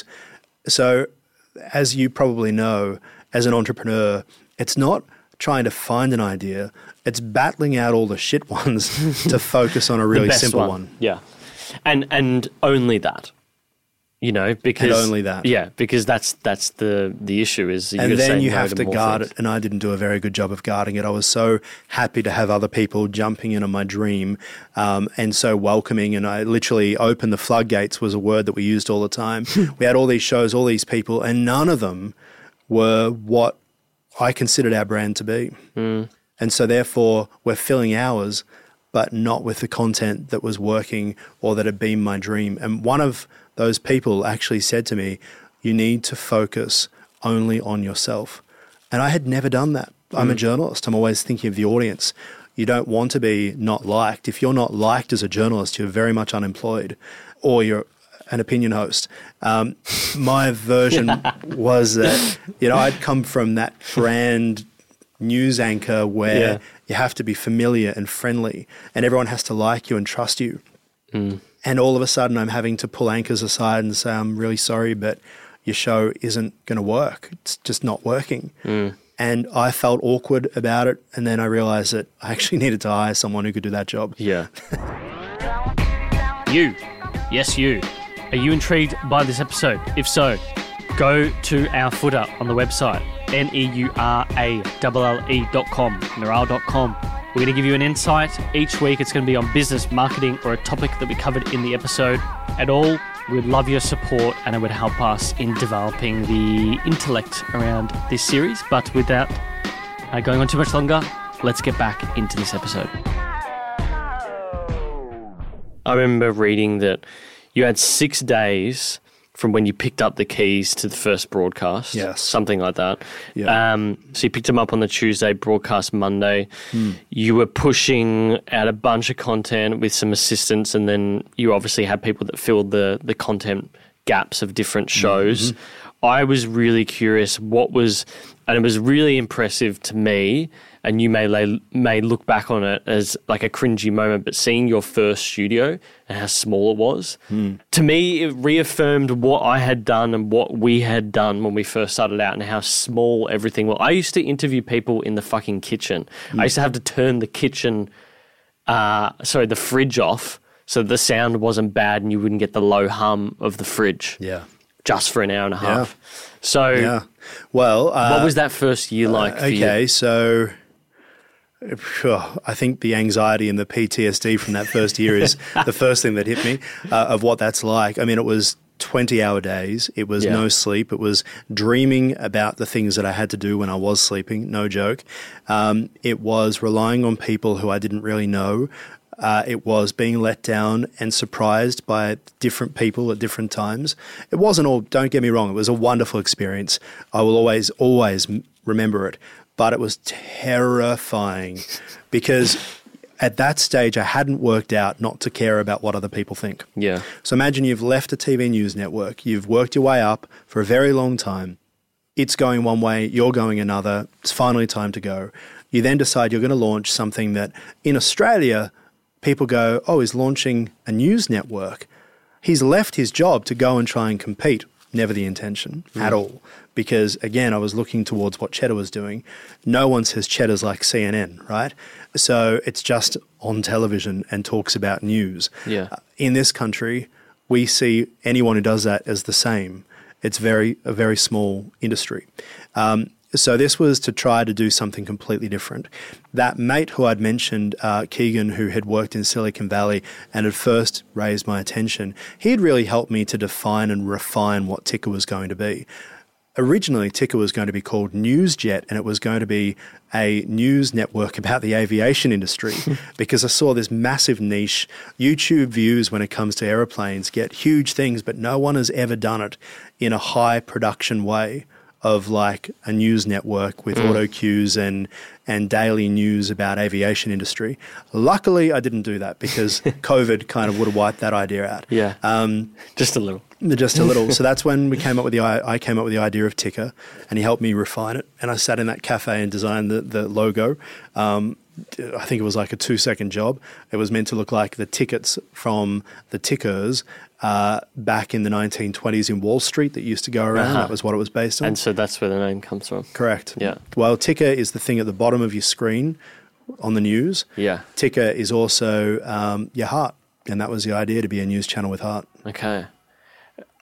so as you probably know, as an entrepreneur, it's not trying to find an idea, it's battling out all the shit ones to focus on a really simple one. one. Yeah. And and only that. You know, because And only that. Yeah, because that's that's the the issue is. You and gotta then say you no have to to more guard things. it, and I didn't do a very good job of guarding it. I was so happy to have other people jumping in on my dream, um, and so welcoming, and I literally opened the floodgates was a word that we used all the time. We had all these shows, all these people, and none of them were what I considered our brand to be. Mm. And so therefore we're filling hours, but not with the content that was working or that had been my dream. And one of those people actually said to me, you need to focus only on yourself. And I had never done that. I'm Mm. a journalist. I'm always thinking of the audience. You don't want to be not liked. If you're not liked as a journalist, you're very much unemployed, or you're an opinion host. Um, my version was that, you know, I'd come from that brand news anchor where Yeah. you have to be familiar and friendly and everyone has to like you and trust you. Mm. And all of a sudden I'm having to pull anchors aside and say, I'm really sorry, but your show isn't going to work. It's just not working. Mm. And I felt awkward about it. And then I realized that I actually needed to hire someone who could do that job. Yeah. You, yes, you. Are you intrigued by this episode? If so, go to our footer on the website, N E U R A L L E dot com, neural dot com. We're going to give you an insight. Each week it's going to be on business, marketing, or a topic that we covered in the episode. At all, we'd love your support and it would help us in developing the intellect around this series. But without uh, going on too much longer, let's get back into this episode. I remember reading that you had six days from when you picked up the keys to the first broadcast. Yes. Something like that. Yeah. Um, so you picked them up on the Tuesday, broadcast Monday. Mm. You were pushing out a bunch of content with some assistants, and then you obviously had people that filled the, the content gaps of different shows. Mm-hmm. I was really curious what was, and it was really impressive to me, and you may lay, may look back on it as like a cringy moment, but seeing your first studio and how small it was, mm. to me it reaffirmed what I had done and what we had done when we first started out and how small everything was. I used to interview people in the fucking kitchen. Mm. I used to have to turn the kitchen, uh, sorry, the fridge off so the sound wasn't bad and you wouldn't get the low hum of the fridge. Yeah. Just for an hour and a half. Yeah. So yeah. Well, uh, what was that first year like uh, for you? Okay, so I think the anxiety and the P T S D from that first year is the first thing that hit me uh, of what that's like. I mean, it was twenty-hour days. It was Yeah. no sleep. It was dreaming about the things that I had to do when I was sleeping, no joke. Um, it was relying on people who I didn't really know. Uh, it was being let down and surprised by different people at different times. It wasn't all, don't get me wrong, it was a wonderful experience. I will always, always m- remember it. But it was terrifying because at that stage I hadn't worked out not to care about what other people think. Yeah. So imagine you've left a T V news network, you've worked your way up for a very long time. It's going one way, you're going another. It's finally time to go. You then decide you're going to launch something that in Australia, people go, oh, he's launching a news network. He's left his job to go and try and compete. Never the intention mm. at all. Because, again, I was looking towards what Cheddar was doing. No one says Cheddar's like C N N, right? So it's just on television and talks about news. Yeah. Uh, in this country, we see anyone who does that as the same. It's very a very small industry. Um, so this was to try to do something completely different. That mate who I'd mentioned, uh, Keegan, who had worked in Silicon Valley and had first raised my attention, he had really helped me to define and refine what Ticker was going to be. Originally, Ticker was going to be called NewsJet, and it was going to be a news network about the aviation industry because I saw this massive niche. YouTube views when it comes to airplanes get huge things, but no one has ever done it in a high production way of like a news network with mm. auto cues and and daily news about aviation industry. Luckily, I didn't do that because COVID kind of would have wiped that idea out. Yeah, um, just a little. Just a little. So that's when we came up with the I came up with the idea of Ticker, and he helped me refine it. And I sat in that cafe and designed the the logo. Um, I think it was like a two second job. It was meant to look like the tickets from the tickers uh, back in the nineteen twenties in Wall Street that used to go around. Uh-huh. That was what it was based on. And so that's where the name comes from. Correct. Yeah. Well, Ticker is the thing at the bottom of your screen on the news. Yeah. Ticker is also um, your heart, and that was the idea, to be a news channel with heart. Okay.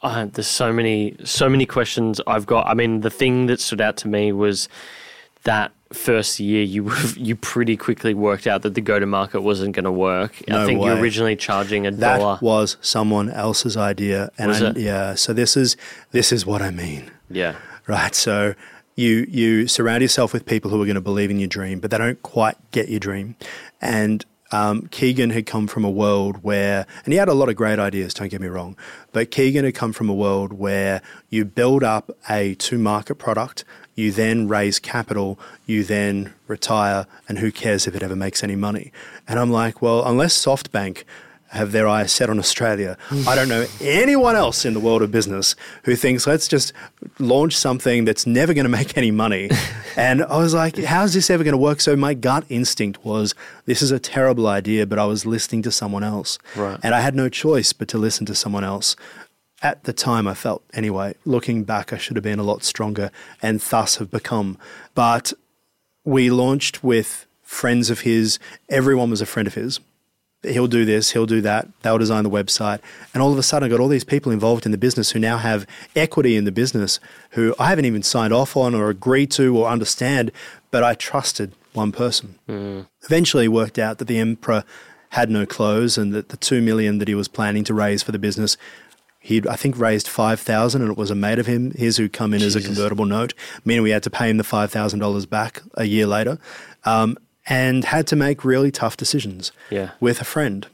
Uh, there's so many, so many questions I've got. I mean, the thing that stood out to me was that first year you you pretty quickly worked out that the go-to-market wasn't going to work. No I think way. you're originally charging a That dollar. was someone else's idea. And Was I, it? Yeah. So this is this is what I mean. Yeah. Right. So you you surround yourself with people who are going to believe in your dream, but they don't quite get your dream. And um, Keegan had come from a world where, and he had a lot of great ideas, don't get me wrong, but Keegan had come from a world where you build up a to-market product, you then raise capital, you then retire, and who cares if it ever makes any money? And I'm like, well, unless SoftBank have their eyes set on Australia, I don't know anyone else in the world of business who thinks, let's just launch something that's never going to make any money. And I was like, how's this ever going to work? So my gut instinct was, this is a terrible idea, but I was listening to someone else. Right. And I had no choice but to listen to someone else. At the time, I felt, anyway, looking back, I should have been a lot stronger and thus have become. But we launched with friends of his. Everyone was a friend of his. He'll do this, he'll do that. They'll design the website. And all of a sudden, I got all these people involved in the business who now have equity in the business who I haven't even signed off on or agreed to or understand, but I trusted one person. Mm. Eventually, it worked out that the Emperor had no clothes and that the two million dollars that he was planning to raise for the business, he'd, I think, raised five thousand dollars and it was a mate of him, his who come in Jesus. as a convertible note, meaning we had to pay him the five thousand dollars back a year later. Um, and had to make really tough decisions yeah. with a friend.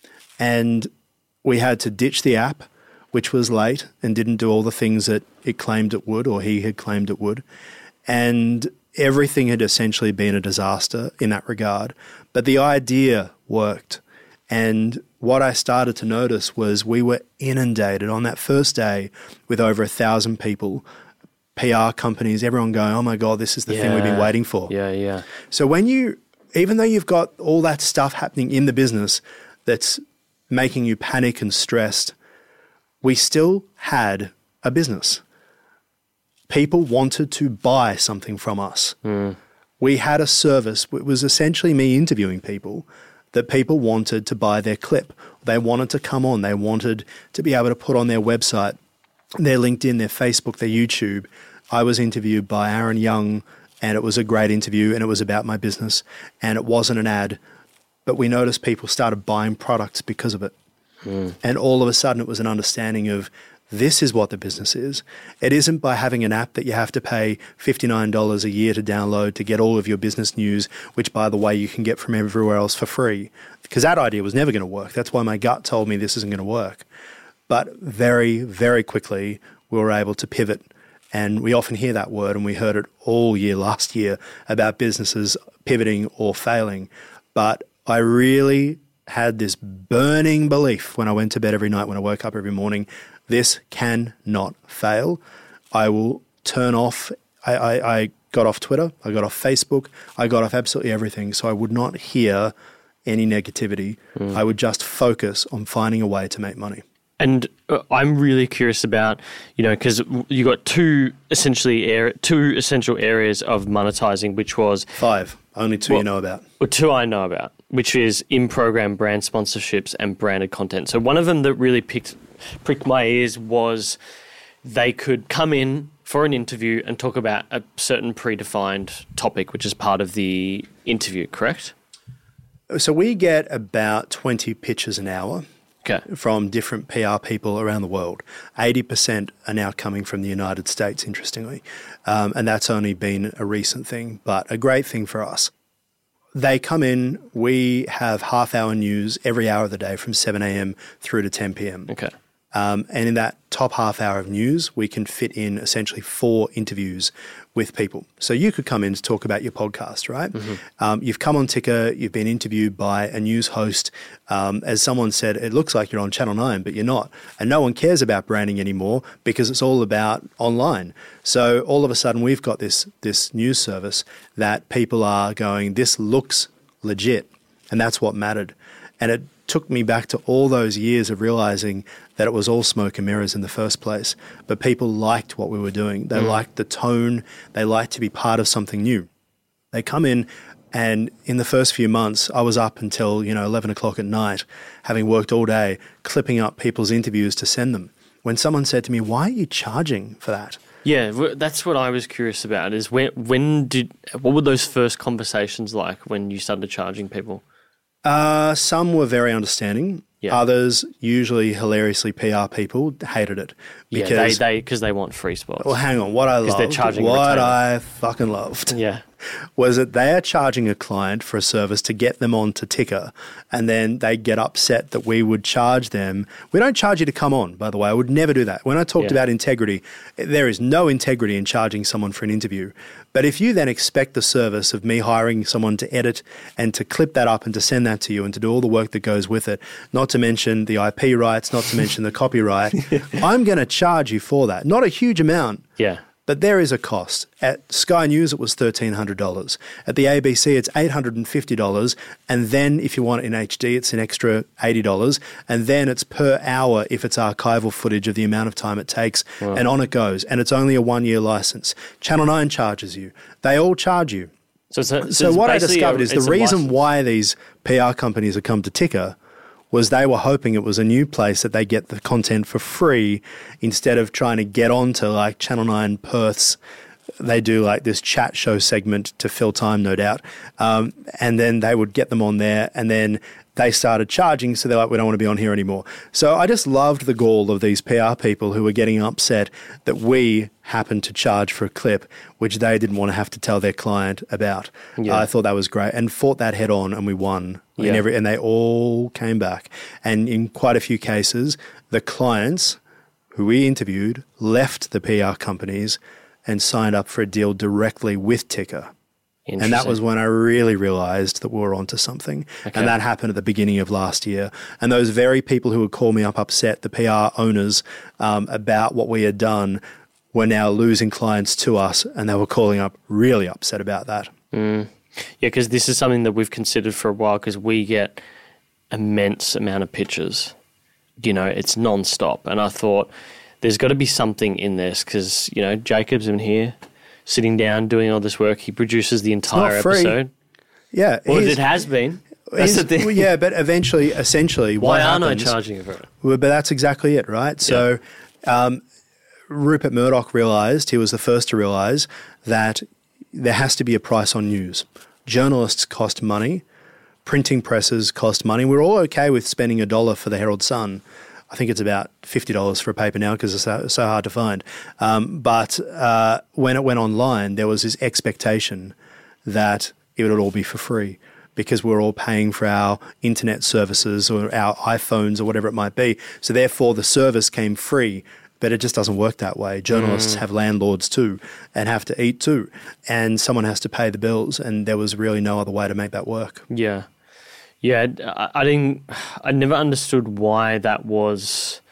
And we had to ditch the app, which was late and didn't do all the things that it claimed it would or he had claimed it would. And everything had essentially been a disaster in that regard. But the idea worked. And what I started to notice was we were inundated on that first day with over a thousand people, P R companies, everyone going, oh my God, this is the yeah. thing we've been waiting for. Yeah, yeah. So when you, even though you've got all that stuff happening in the business that's making you panic and stressed, we still had a business. People wanted to buy something from us. Mm. We had a service. It was essentially me interviewing people that people wanted to buy their clip. They wanted to come on. They wanted to be able to put on their website, their LinkedIn, their Facebook, their YouTube. I was interviewed by Aaron Young, and it was a great interview, and it was about my business, and it wasn't an ad. But we noticed people started buying products because of it. Mm. And all of a sudden, it was an understanding of this is what the business is. It isn't by having an app that you have to pay fifty-nine dollars a year to download to get all of your business news, which, by the way, you can get from everywhere else for free. Because that idea was never going to work. That's why my gut told me this isn't going to work. But very, very quickly, we were able to pivot. And we often hear that word, and we heard it all year last year about businesses pivoting or failing. But I really had this burning belief when I went to bed every night, when I woke up every morning, this cannot fail. I will turn off. I, I, I got off Twitter. I got off Facebook. I got off absolutely everything. So I would not hear any negativity. Mm. I would just focus on finding a way to make money. And uh, I'm really curious about, you know, because you got two essentially area, two essential areas of monetizing, which was five. Only two well, you know about. Well, two I know about, which is in-program brand sponsorships and branded content. So one of them that really picked pricked my ears was they could come in for an interview and talk about a certain predefined topic, which is part of the interview, correct? So we get about twenty pitches an hour. Okay. From different P R people around the world. eighty percent are now coming from the United States, interestingly. Um, and that's only been a recent thing, but a great thing for us. They come in, we have half-hour news every hour of the day from seven a.m. through to ten p.m. Okay. Um, and in that top half hour of news, we can fit in essentially four interviews with people. So you could come in to talk about your podcast, right? Mm-hmm. Um, you've come on Ticker, you've been interviewed by a news host. Um, as someone said, it looks like you're on Channel nine, but you're not. And no one cares about branding anymore because it's all about online. So all of a sudden we've got this, this news service that people are going, this looks legit. And that's what mattered. And it took me back to all those years of realizing that it was all smoke and mirrors in the first place. But people liked what we were doing. They mm. liked the tone. They liked to be part of something new. They come in, and in the first few months, I was up until, you know, eleven o'clock at night, having worked all day, clipping up people's interviews to send them. when someone said to me, why are you charging for that? Yeah, that's what I was curious about. Is when when did what were those first conversations like when you started charging people? Uh, some were very understanding. Yeah. Others, usually hilariously P R people, hated it because yeah, they they because they want free spots. Well, hang on, what I loved, they're charging what I fucking loved, yeah, was that they are charging a client for a service to get them on to Ticker, and then they get upset that we would charge them. We don't charge you to come on, by the way. I would never do that. When I talked yeah. about integrity, there is no integrity in charging someone for an interview. But if you then expect the service of me hiring someone to edit and to clip that up and to send that to you and to do all the work that goes with it, not to mention the I P rights, not to mention the copyright, I'm going to charge you for that. Not a huge amount. Yeah. But there is a cost. At Sky News, it was thirteen hundred dollars. At the A B C, it's eight hundred fifty dollars. And then if you want it in H D, it's an extra eighty dollars. And then it's per hour if it's archival footage of the amount of time it takes. Wow. And on it goes. And it's only a one-year license. Channel nine charges you. They all charge you. So, so, so, so what I discovered a, is the reason why these P R companies have come to Ticker was they were hoping it was a new place that they get the content for free instead of trying to get on to like Channel nine Perth's. They do like this chat show segment to fill time, no doubt. Um, and then they would get them on there and then they started charging. So they're like, we don't want to be on here anymore. So I just loved the gall of these P R people who were getting upset that we happened to charge for a clip, which they didn't want to have to tell their client about. Yeah. Uh, I thought that was great and fought that head on and we won. Yeah. In every, and they all came back. And in quite a few cases, the clients who we interviewed left the P R companies and signed up for a deal directly with Ticker. And that was when I really realised that we were onto something. Okay. And that happened at the beginning of last year. And those very people who would call me up upset, the P R owners, um, about what we had done, were now losing clients to us, and they were calling up really upset about that. Mm. Yeah, because this is something that we've considered for a while because we get immense amount of pitches. You know, it's non-stop. And I thought there's got to be something in this because, you know, Jacob's in here sitting down doing all this work. He produces the entire episode. Yeah. Well, it has been. That's the thing. Well, yeah, but eventually, essentially, why what aren't happens, I charging for it? Well, but that's exactly it, right? So yeah. um, Rupert Murdoch realised, he was the first to realise that there has to be a price on news. Journalists cost money. Printing presses cost money. We're all okay with spending a dollar for the Herald Sun. I think it's about fifty dollars for a paper now because it's so, so hard to find. Um, but uh, when it went online, there was this expectation that it would all be for free because we're all paying for our internet services or our iPhones or whatever it might be. So therefore, the service came free. But it just doesn't work that way. Journalists mm. have landlords too and have to eat too. And someone has to pay the bills. And there was really no other way to make that work. Yeah. Yeah. I, I didn't, I never understood why that was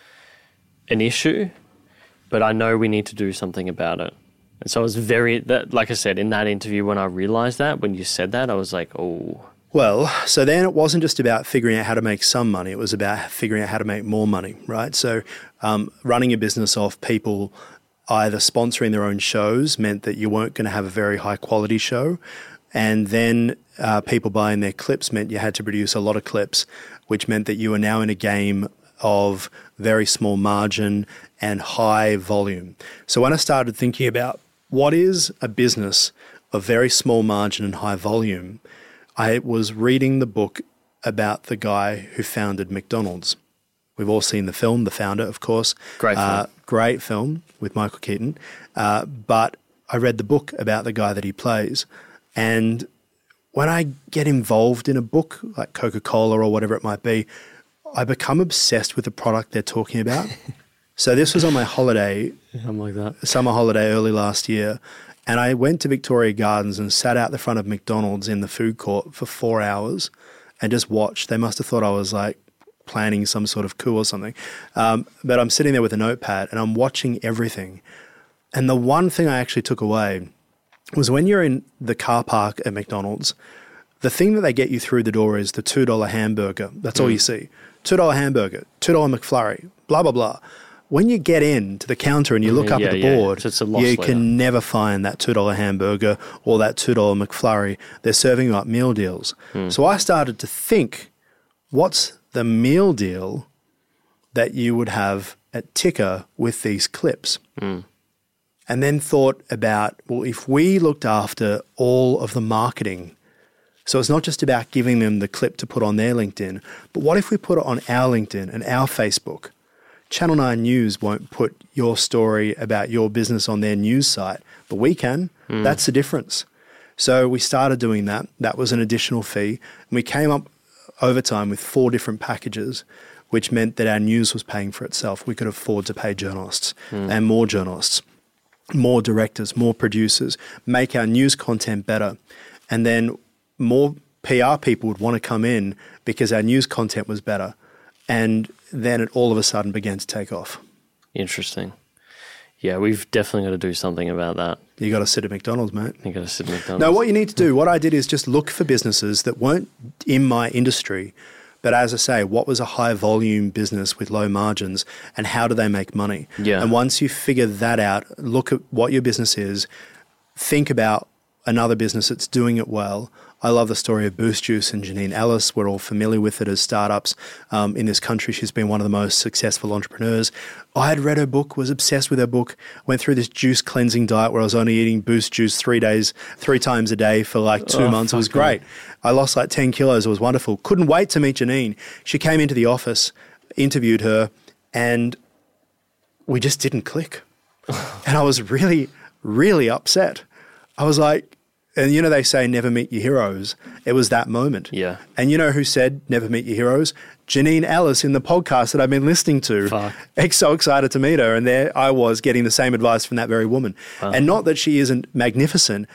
an issue, but I know we need to do something about it. And so I was very, that, like I said, in that interview, when I realized that, when you said that, I was like, oh. Well, so then it wasn't just about figuring out how to make some money. It was about figuring out how to make more money, right? So um, running a business off people either sponsoring their own shows meant that you weren't going to have a very high quality show. And then uh, people buying their clips meant you had to produce a lot of clips, which meant that you were now in a game of very small margin and high volume. So when I started thinking about what is a business of very small margin and high volume, I was reading the book about the guy who founded McDonald's. We've all seen the film, The Founder, of course. Great film. Uh, great film with Michael Keaton. Uh, but I read the book about the guy that he plays. And when I get involved in a book like Coca-Cola or whatever it might be, I become obsessed with the product they're talking about. So this was on my holiday. Something like that. Summer holiday early last year. And I went to Victoria Gardens and sat out the front of McDonald's in the food court for four hours and just watched. They must have thought I was like planning some sort of coup or something. Um, but I'm sitting there with a notepad and I'm watching everything. And the one thing I actually took away was when you're in the car park at McDonald's, the thing that they get you through the door is the two dollar hamburger. That's mm. all you see. two dollar hamburger, two dollar McFlurry, blah, blah, blah. When you get in to the counter and you look up yeah, at the yeah. board, so it's a loss you later. can never find that two dollar hamburger or that two dollar McFlurry. They're serving you up meal deals. Hmm. So I started to think, what's the meal deal that you would have at Ticker with these clips. Mm. And then thought about, well, if we looked after all of the marketing, so it's not just about giving them the clip to put on their LinkedIn, but what if we put it on our LinkedIn and our Facebook? Channel nine News won't put your story about your business on their news site, but we can. Mm. That's the difference. So we started doing that. That was an additional fee. And we came up over time with four different packages, which meant that our news was paying for itself. We could afford to pay journalists mm. and more journalists, more directors, more producers, make our news content better. And then more P R people would want to come in because our news content was better. And then it all of a sudden began to take off. Interesting. Yeah, we've definitely got to do something about that. You got to sit at McDonald's, mate. You got to sit at McDonald's. No, what you need to do, what I did is just look for businesses that weren't in my industry, but as I say, what was a high volume business with low margins and how do they make money? Yeah. And once you figure that out, look at what your business is, think about another business that's doing it well. I love the story of Boost Juice and Janine Ellis. We're all familiar with it as startups um, in this country. She's been one of the most successful entrepreneurs. I had read her book, was obsessed with her book, went through this juice cleansing diet where I was only eating Boost Juice three days, three times a day for like two oh, months. It was great. Me. I lost like ten kilos. It was wonderful. Couldn't wait to meet Janine. She came into the office, interviewed her, and we just didn't click. And I was really, really upset. I was like, and you know, they say never meet your heroes. It was that moment. Yeah. And you know who said never meet your heroes? Janine Ellis in the podcast that I've been listening to. Fuck. So excited to meet her. And there I was getting the same advice from that very woman. Wow. And not that she isn't magnificent,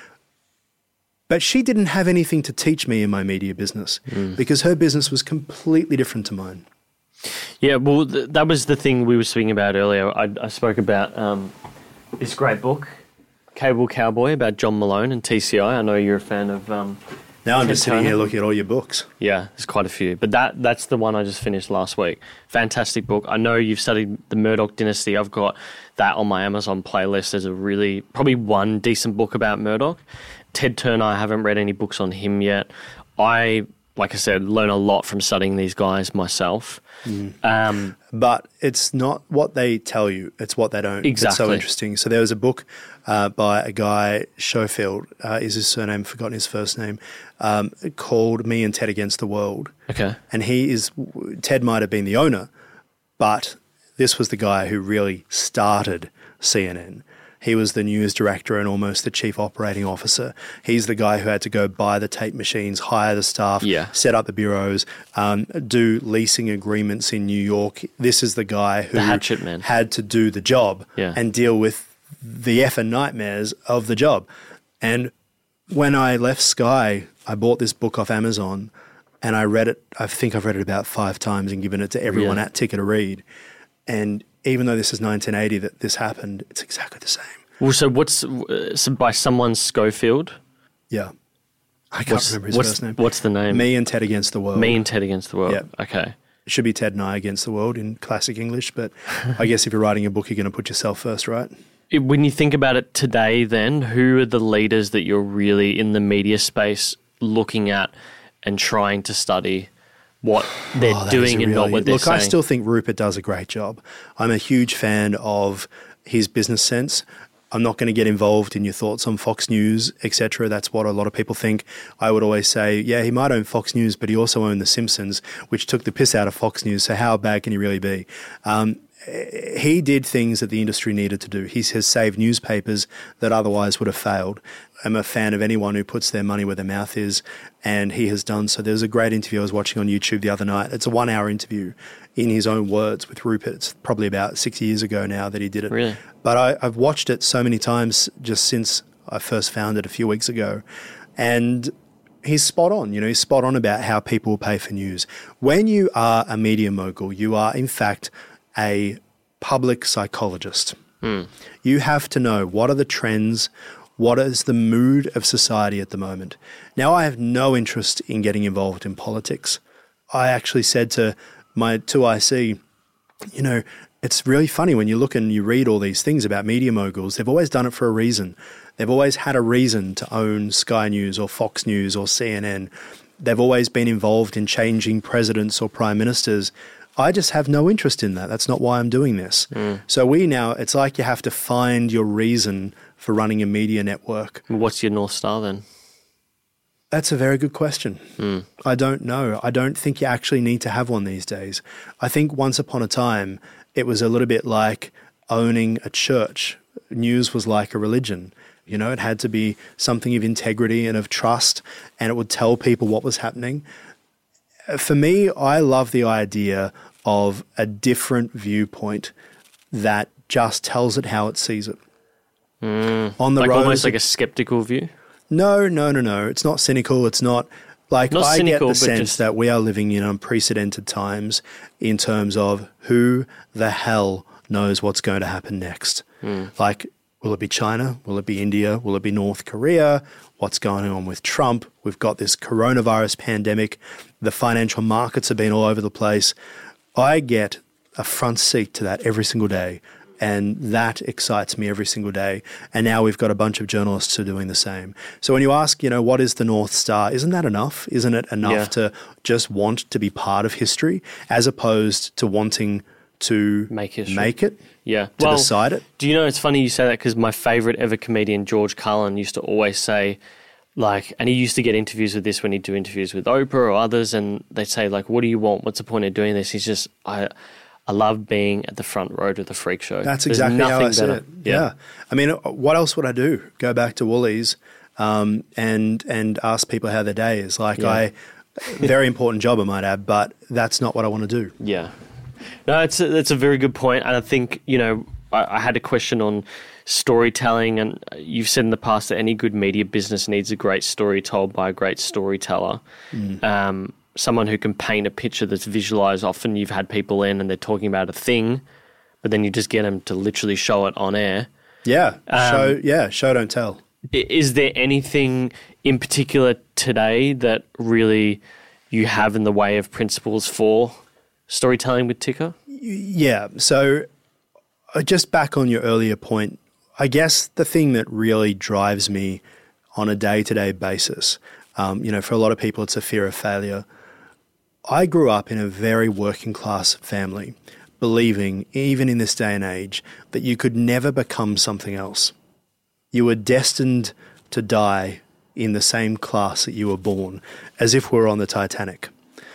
but she didn't have anything to teach me in my media business mm. because her business was completely different to mine. Yeah, well, th- that was the thing we were speaking about earlier. I, I spoke about um, this great book, Cable Cowboy, about John Malone and T C I. I know you're a fan of... Um, now I'm just sitting here looking at all your books. Yeah, there's quite a few. But that that's the one I just finished last week. Fantastic book. I know you've studied the Murdoch dynasty. I've got that on my Amazon playlist. There's a really... probably one decent book about Murdoch. Ted Turner, I haven't read any books on him yet. I, like I said, learn a lot from studying these guys myself. Mm. Um, but it's not what they tell you, it's what they don't. Exactly. It's so interesting. So there was a book uh, by a guy, Schofield, uh, is his surname, I've forgotten his first name, um, called Me and Ted Against the World. Okay. And he is, Ted might have been the owner, but this was the guy who really started C N N. He was the news director and almost the chief operating officer. He's the guy who had to go buy the tape machines, hire the staff, yeah. set up the bureaus, um, do leasing agreements in New York. This is the guy who the hatchet man. had to do the job yeah. and deal with the effing nightmares of the job. And when I left Sky, I bought this book off Amazon and I read it. I think I've read it about five times and given it to everyone yeah. at Ticker to read. And even though this is nineteen eighty that this happened, it's exactly the same. Well, so what's uh, so by someone Schofield? Yeah. I can't what's, remember his what's, first name. What's the name? Me and Ted Against the World. Me and Ted Against the World. Yeah. Okay. It should be Ted and I Against the World in classic English, but I guess if you're writing a book, you're going to put yourself first, right? It, when you think about it today, then, who are the leaders that you're really in the media space looking at and trying to study what they're oh, doing and really, not what they're look, saying? Look, I still think Rupert does a great job. I'm a huge fan of his business sense. I'm not going to get involved in your thoughts on Fox News, et cetera. That's what a lot of people think. I would always say, yeah, he might own Fox News, but he also owned The Simpsons, which took the piss out of Fox News. So how bad can he really be? Um, he did things that the industry needed to do. He has saved newspapers that otherwise would have failed. I'm a fan of anyone who puts their money where their mouth is, and he has done so. There's a great interview I was watching on YouTube the other night. It's a one-hour interview in his own words with Rupert. It's probably about six years ago now that he did it. Really? But I, I've watched it so many times just since I first found it a few weeks ago, and he's spot on. You know, he's spot on about how people will pay for news. When you are a media mogul, you are, in fact, a public psychologist. Mm. You have to know what are the trends, what is the mood of society at the moment. Now, I have no interest in getting involved in politics. I actually said to my two I C, you know, it's really funny when you look and you read all these things about media moguls. They've always done it for a reason. They've always had a reason to own Sky News or Fox News or C N N. They've always been involved in changing presidents or prime ministers. I just have no interest in that. That's not why I'm doing this. Mm. So we now, it's like you have to find your reason for running a media network. What's your North Star then? That's a very good question. Mm. I don't know. I don't think you actually need to have one these days. I think once upon a time, it was a little bit like owning a church. News was like a religion. You know, it had to be something of integrity and of trust, and it would tell people what was happening. For me, I love the idea of a different viewpoint that just tells it how it sees it. Mm. On the like road, almost like a skeptical view? No, no, no, no. It's not cynical. It's not like not I cynical, get the sense just... that we are living in unprecedented times in terms of who the hell knows what's going to happen next. Mm. Like, will it be China? Will it be India? Will it be North Korea? What's going on with Trump? We've got this coronavirus pandemic. The financial markets have been all over the place. I get a front seat to that every single day, and that excites me every single day. And now we've got a bunch of journalists who are doing the same. So when you ask, you know, what is the North Star? Isn't that enough? Isn't it enough yeah. to just want to be part of history as opposed to wanting to make, history. make it? Yeah. To well, decide it? Do you know, it's funny you say that because my favourite ever comedian, George Carlin, used to always say, like, and he used to get interviews with this when he'd do interviews with Oprah or others, and they'd say, like, what do you want? What's the point of doing this? He's just, I I love being at the front row of the freak show. That's There's exactly how I see better. it. Yeah. yeah. I mean, what else would I do? Go back to Woolies um, and and ask people how their day is. Like, yeah. I, very important job, I might add, but that's not what I want to do. Yeah. No, it's a, it's a very good point. And I think, you know, I, I had a question on storytelling, and you've said in the past that any good media business needs a great story told by a great storyteller. Mm. Um, someone who can paint a picture that's visualized. Often you've had people in and they're talking about a thing, but then you just get them to literally show it on air. Yeah, um, show, yeah, show, don't tell. Is there anything in particular today that really you have in the way of principles for storytelling with Ticker? Yeah, so just back on your earlier point, I guess the thing that really drives me on a day-to-day basis, um, you know, for a lot of people, it's a fear of failure. I grew up in a very working-class family, believing, even in this day and age, that you could never become something else. You were destined to die in the same class that you were born, as if we were on the Titanic.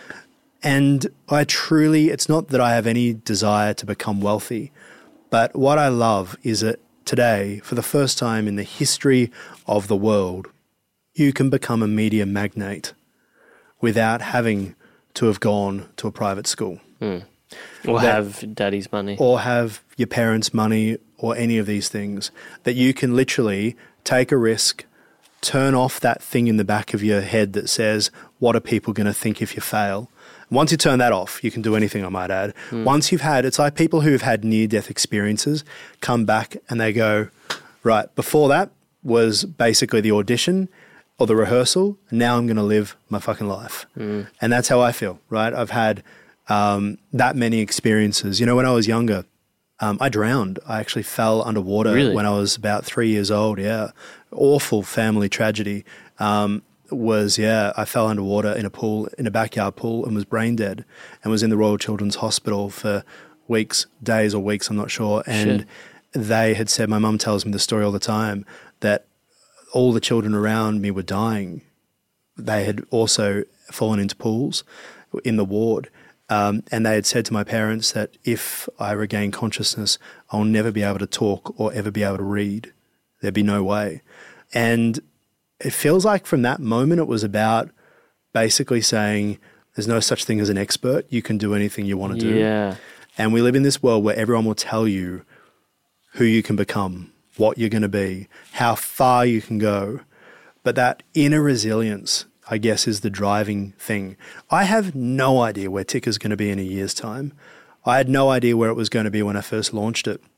And I truly, it's not that I have any desire to become wealthy, but what I love is that today, for the first time in the history of the world, you can become a media magnate without having to have gone to a private school. Mm. Or that, have daddy's money. Or have your parents' money or any of these things. That you can literally take a risk, turn off that thing in the back of your head that says, what are people going to think if you fail? Once you turn that off, you can do anything, I might add. Mm. Once you've had, it's like people who've had near-death experiences come back and they go, right, before that was basically the audition or the rehearsal, and now I'm going to live my fucking life. Mm. And that's how I feel, right? I've had um, that many experiences. You know, when I was younger, um, I drowned. I actually fell underwater really? when I was about three years old, yeah. Awful family tragedy. Um was, yeah, I fell underwater in a pool, in a backyard pool, and was brain dead and was in the Royal Children's Hospital for weeks, days or weeks, I'm not sure. And Shit. They had said, my mum tells me the story all the time, that all the children around me were dying. They had also fallen into pools in the ward. Um, and they had said to my parents that if I regain consciousness, I'll never be able to talk or ever be able to read. There'd be no way. And it feels like from that moment, it was about basically saying there's no such thing as an expert. You can do anything you want to do. Yeah. And we live in this world where everyone will tell you who you can become, what you're going to be, how far you can go. But that inner resilience, I guess, is the driving thing. I have no idea where Ticker's going to be in a year's time. I had no idea where it was going to be when I first launched it.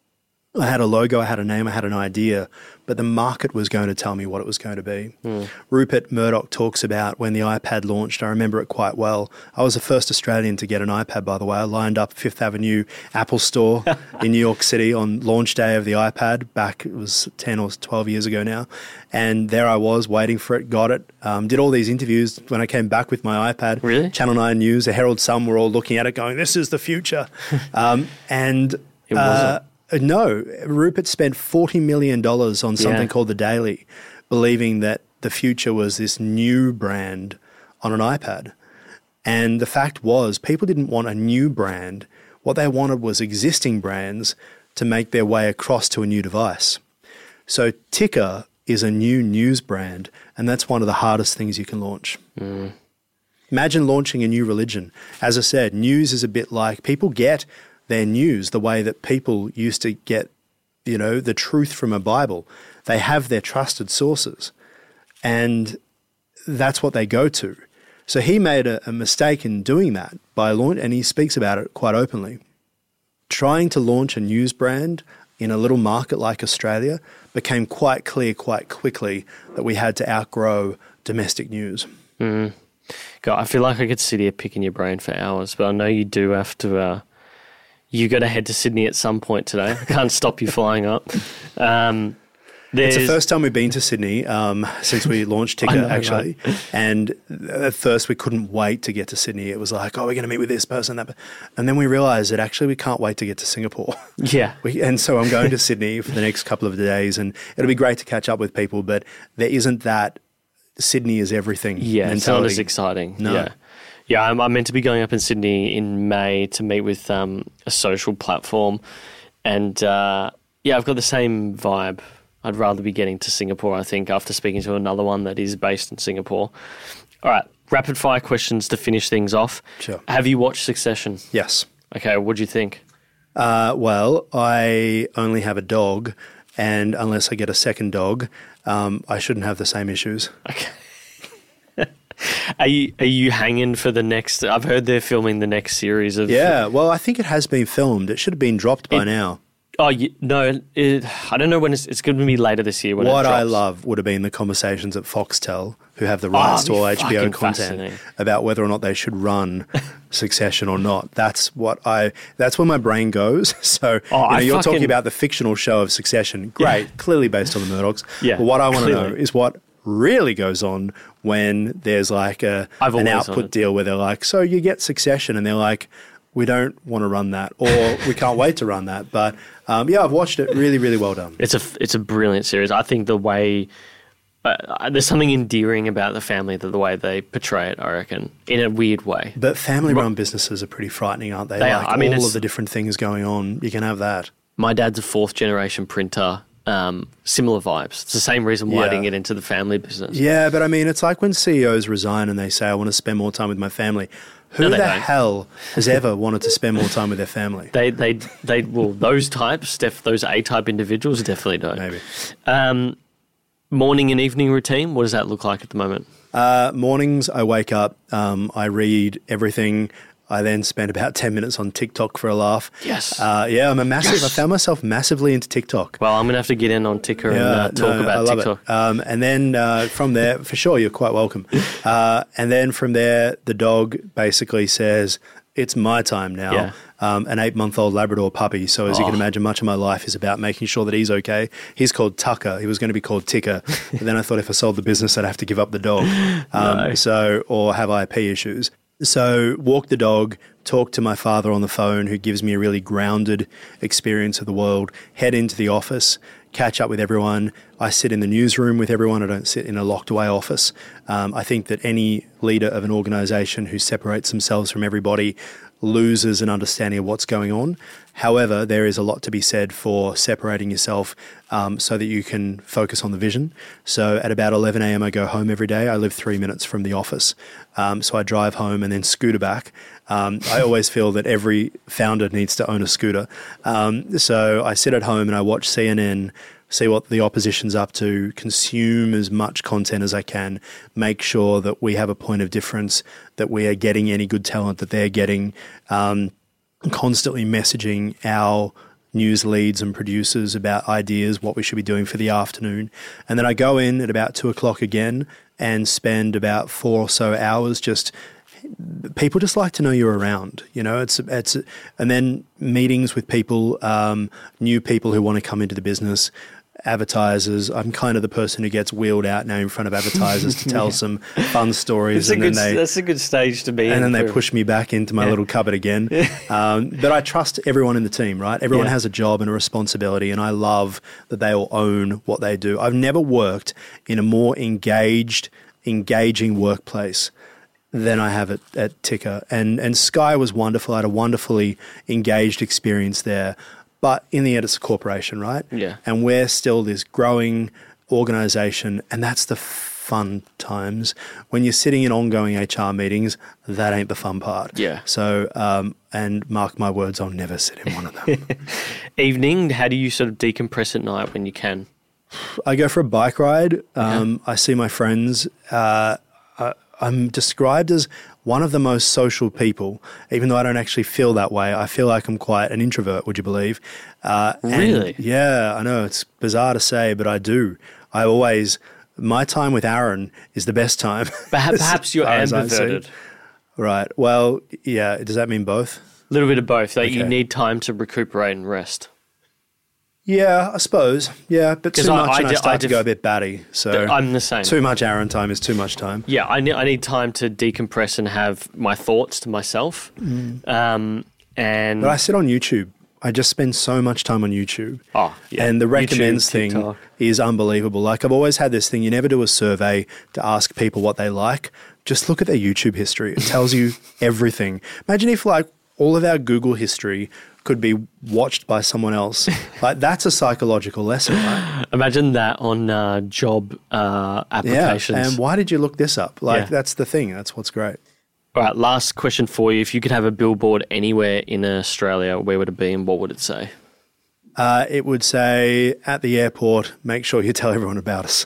I had a logo, I had a name, I had an idea, but the market was going to tell me what it was going to be. Mm. Rupert Murdoch talks about when the iPad launched. I remember it quite well. I was the first Australian to get an iPad, by the way. I lined up Fifth Avenue Apple Store in New York City on launch day of the iPad back, it was ten or twelve years ago now. And there I was waiting for it, got it, um, did all these interviews. When I came back with my iPad, really? Channel nine News, the Herald Sun were all looking at it going, this is the future. um, and it wasn't. Uh, No, Rupert spent forty million dollars on something yeah. called The Daily, believing that the future was this new brand on an iPad. And the fact was, people didn't want a new brand. What they wanted was existing brands to make their way across to a new device. So Ticker is a new news brand, and that's one of the hardest things you can launch. Mm. Imagine launching a new religion. As I said, news is a bit like people get their news the way that people used to get, you know, the truth from a Bible. They have their trusted sources, and that's what they go to. So he made a, a mistake in doing that by launch, and he speaks about it quite openly. Trying to launch a news brand in a little market like Australia became quite clear quite quickly that we had to outgrow domestic news. Mm. God, I feel like I could sit here picking your brain for hours, but I know you do have to... Uh You got to head to Sydney at some point today. I can't stop you flying up. Um, it's the first time we've been to Sydney um, since we launched Ticker, know, actually. Right? And at first we couldn't wait to get to Sydney. It was like, oh, we're going to meet with this person, that. And then we realised that actually we can't wait to get to Singapore. Yeah. we, and so I'm going to Sydney for the next couple of days, and it'll be great to catch up with people. But there isn't that Sydney is everything yeah, mentality. It's not as exciting. No. Yeah. Yeah, I'm, I'm meant to be going up in Sydney in May to meet with um, a social platform. And uh, yeah, I've got the same vibe. I'd rather be getting to Singapore, I think, after speaking to another one that is based in Singapore. All right, rapid fire questions to finish things off. Sure. Have you watched Succession? Yes. Okay, what do you think? Uh, well, I only have a dog, and unless I get a second dog, um, I shouldn't have the same issues. Okay. Are you are you hanging for the next? I've heard they're filming the next series of. Yeah, well, I think it has been filmed. It should have been dropped by it, now. Oh you, no, it, I don't know when it's. It's going to be later this year. When what it drops. I love would have been the conversations at Foxtel, who have the rights oh, to all H B O content, fascinating. about whether or not they should run Succession or not. That's what I. That's where my brain goes. So oh, you know, you're fucking, talking about the fictional show of Succession. Great, yeah. Clearly based on the Murdochs. Yeah, but what I want to clearly. know is what really goes on when there's like a an output deal where they're like, so you get Succession, and they're like, we don't want to run that, or we can't wait to run that. But um, yeah, I've watched it. Really, really well done. It's a it's a brilliant series. I think the way uh, there's something endearing about the family, the, the way they portray it. I reckon in a weird way. But family-run businesses are pretty frightening, aren't they? They like are. I mean, all of the different things going on. You can have that. My dad's a fourth generation printer. Um, similar vibes. It's the same reason why yeah. I didn't get into the family business. Yeah, but I mean, it's like when C E Os resign and they say, I want to spend more time with my family. Who no, the don't. hell has ever wanted to spend more time with their family? They, they, they. Well, those types, def, those A-type individuals definitely don't. Maybe. Um, morning and evening routine, what does that look like at the moment? Uh, mornings, I wake up, um, I read everything. I then spent about ten minutes on TikTok for a laugh. Yes. Uh, yeah, I'm a massive, yes. I found myself massively into TikTok. Well, I'm going to have to get in on Ticker yeah, and uh, talk no, about I love TikTok. It. Um, and then uh, from there, for sure, you're quite welcome. Uh, and then from there, the dog basically says, it's my time now. Yeah. Um, an eight-month-old Labrador puppy. So as oh. you can imagine, much of my life is about making sure that he's okay. He's called Tucker. He was going to be called Ticker. But then I thought if I sold the business, I'd have to give up the dog. Um, no. So, or have I P issues. So walk the dog, talk to my father on the phone, who gives me a really grounded experience of the world, head into the office, catch up with everyone. I sit in the newsroom with everyone. I don't sit in a locked away office. Um, I think that any leader of an organisation who separates themselves from everybody loses an understanding of what's going on. However, there is a lot to be said for separating yourself um, so that you can focus on the vision. So at about eleven a.m. I go home every day. I live three minutes from the office. Um, so I drive home and then scooter back. Um, I always feel that every founder needs to own a scooter. Um, so I sit at home and I watch C N N, see what the opposition's up to, consume as much content as I can, make sure that we have a point of difference, that we are getting any good talent that they're getting, um, constantly messaging our news leads and producers about ideas, what we should be doing for the afternoon. And then I go in at about two o'clock again and spend about four or so hours just people just like to know you're around, you know, it's, it's, and then meetings with people, um, new people who want to come into the business, advertisers. I'm kind of the person who gets wheeled out now in front of advertisers to tell yeah. some fun stories. That's, and a good, then they, that's a good stage to be and in. And then for, they push me back into my yeah. little cupboard again. Yeah. Um, but I trust everyone in the team, right? Everyone yeah. has a job and a responsibility, and I love that they all own what they do. I've never worked in a more engaged, engaging workplace than I have at, at Ticker. And, and Sky was wonderful. I had a wonderfully engaged experience there. But in the end, it's a corporation, right? Yeah. And we're still this growing organization, and that's the fun times. When you're sitting in ongoing H R meetings, that ain't the fun part. Yeah. So, um, and mark my words, I'll never sit in one of them. Evening, how do you sort of decompress at night when you can? I go for a bike ride. Um, yeah. I see my friends. Uh, I, I'm described as one of the most social people, even though I don't actually feel that way. I feel like I'm quite an introvert, would you believe? Uh, really? Yeah, I know. It's bizarre to say, but I do. I always, my time with Aaron is the best time. Perhaps, perhaps you're ambiverted. Right. Well, yeah. Does that mean both? A little bit of both. Like okay. You need time to recuperate and rest. Yeah, I suppose. Yeah, but too I, much I, and I, I start def- to go a bit batty. So I'm the same. Too much Aaron time is too much time. Yeah, I need I need time to decompress and have my thoughts to myself. Mm. Um, and but I sit on YouTube. I just spend so much time on YouTube. Oh, yeah. And the recommends YouTube, thing TikTok. is unbelievable. Like I've always had this thing, you never do a survey to ask people what they like. Just look at their YouTube history. It tells you everything. Imagine if like all of our Google history could be watched by someone else. Like that's a psychological lesson, right? Imagine that on uh, job uh, applications. Yeah, and why did you look this up? Like yeah. that's the thing. That's what's great. All right, last question for you. If you could have a billboard anywhere in Australia, where would it be and what would it say? Uh, it would say, at the airport, make sure you tell everyone about us.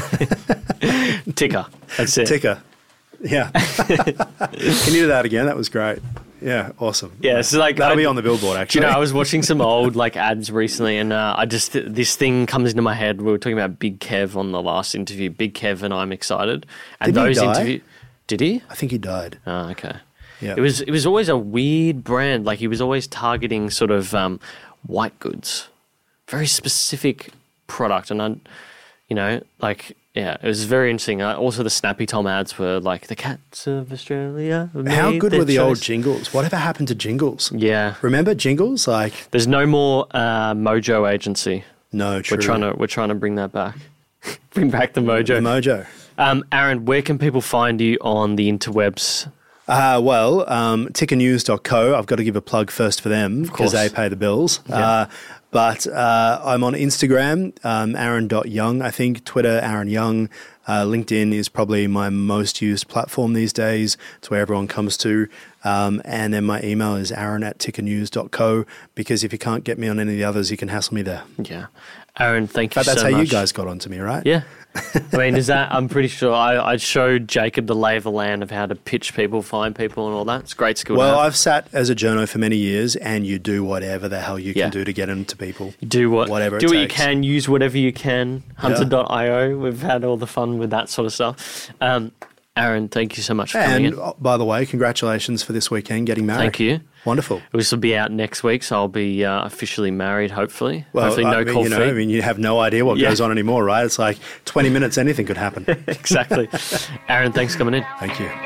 Ticker. That's it. Ticker. Yeah. Can you do that again? That was great. Yeah, awesome. Yeah, so like that'll I, be on the billboard. Actually, you know, I was watching some old like ads recently, and uh, I just this thing comes into my head. We were talking about Big Kev on the last interview. Big Kev and I'm excited. And did those he die? interview, did he? I think he died. Oh, okay. Yeah. It was it was always a weird brand. Like he was always targeting sort of um, white goods, very specific product, and I, you know, like. Yeah, it was very interesting. Uh, also, the Snappy Tom ads were like, the cats of Australia. How good were the choice. old jingles? Whatever happened to jingles? Yeah. Remember jingles? Like, there's no more uh, Mojo agency. No, true. We're trying to we're trying to bring that back. Bring back the Mojo. The Mojo. Um, Aaron, where can people find you on the interwebs? Uh, well, um, ticker news dot co. I've got to give a plug first for them because they pay the bills. Yeah. Uh, But uh, I'm on Instagram, um, aaron dot young, I think, Twitter, Aaron Young. Uh, LinkedIn is probably my most used platform these days. It's where everyone comes to. Um, and then my email is aaron at ticker news dot co because if you can't get me on any of the others, you can hassle me there. Yeah. Aaron, thank you but so much. that's how you guys got onto me, right? Yeah. I mean, is that, I'm pretty sure I, I showed Jacob the lay of the land of how to pitch people, find people and all that. It's a great skill Well, to have. I've sat as a journo for many years and you do whatever the hell you Yeah. can do to get into people. You do what, whatever do it what takes. you can, use whatever you can. Hunter dot io, we've had all the fun with that sort of stuff. Um, Aaron, thank you so much for coming And in. oh, by the way, congratulations for this weekend getting married. Thank you. Wonderful. This will be out next week, so I'll be uh, officially married, hopefully. Well, hopefully no I mean, cold you know, feet. I mean, you have no idea what Yeah. goes on anymore, right? It's like twenty minutes, anything could happen. Exactly. Aaron, thanks for coming in. Thank you.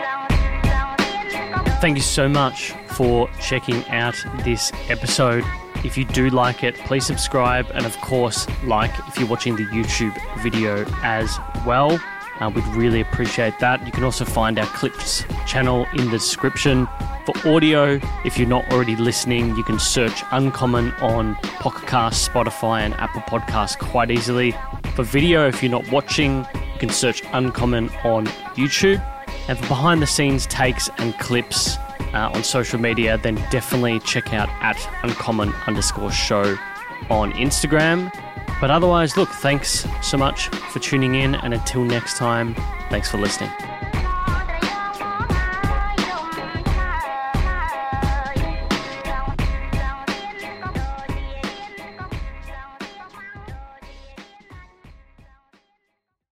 Thank you so much for checking out this episode. If you do like it, please subscribe, and of course, like if you're watching the YouTube video as well. Uh, we'd really appreciate that. You can also find our Clips channel in the description. For audio, if you're not already listening, you can search Uncommon on Pocket Cast, Spotify, and Apple Podcasts quite easily. For video, if you're not watching, you can search Uncommon on YouTube. And for behind-the-scenes takes and clips uh, on social media, then definitely check out at Uncommon underscore show on Instagram. But otherwise, look, thanks so much for tuning in, and until next time, thanks for listening.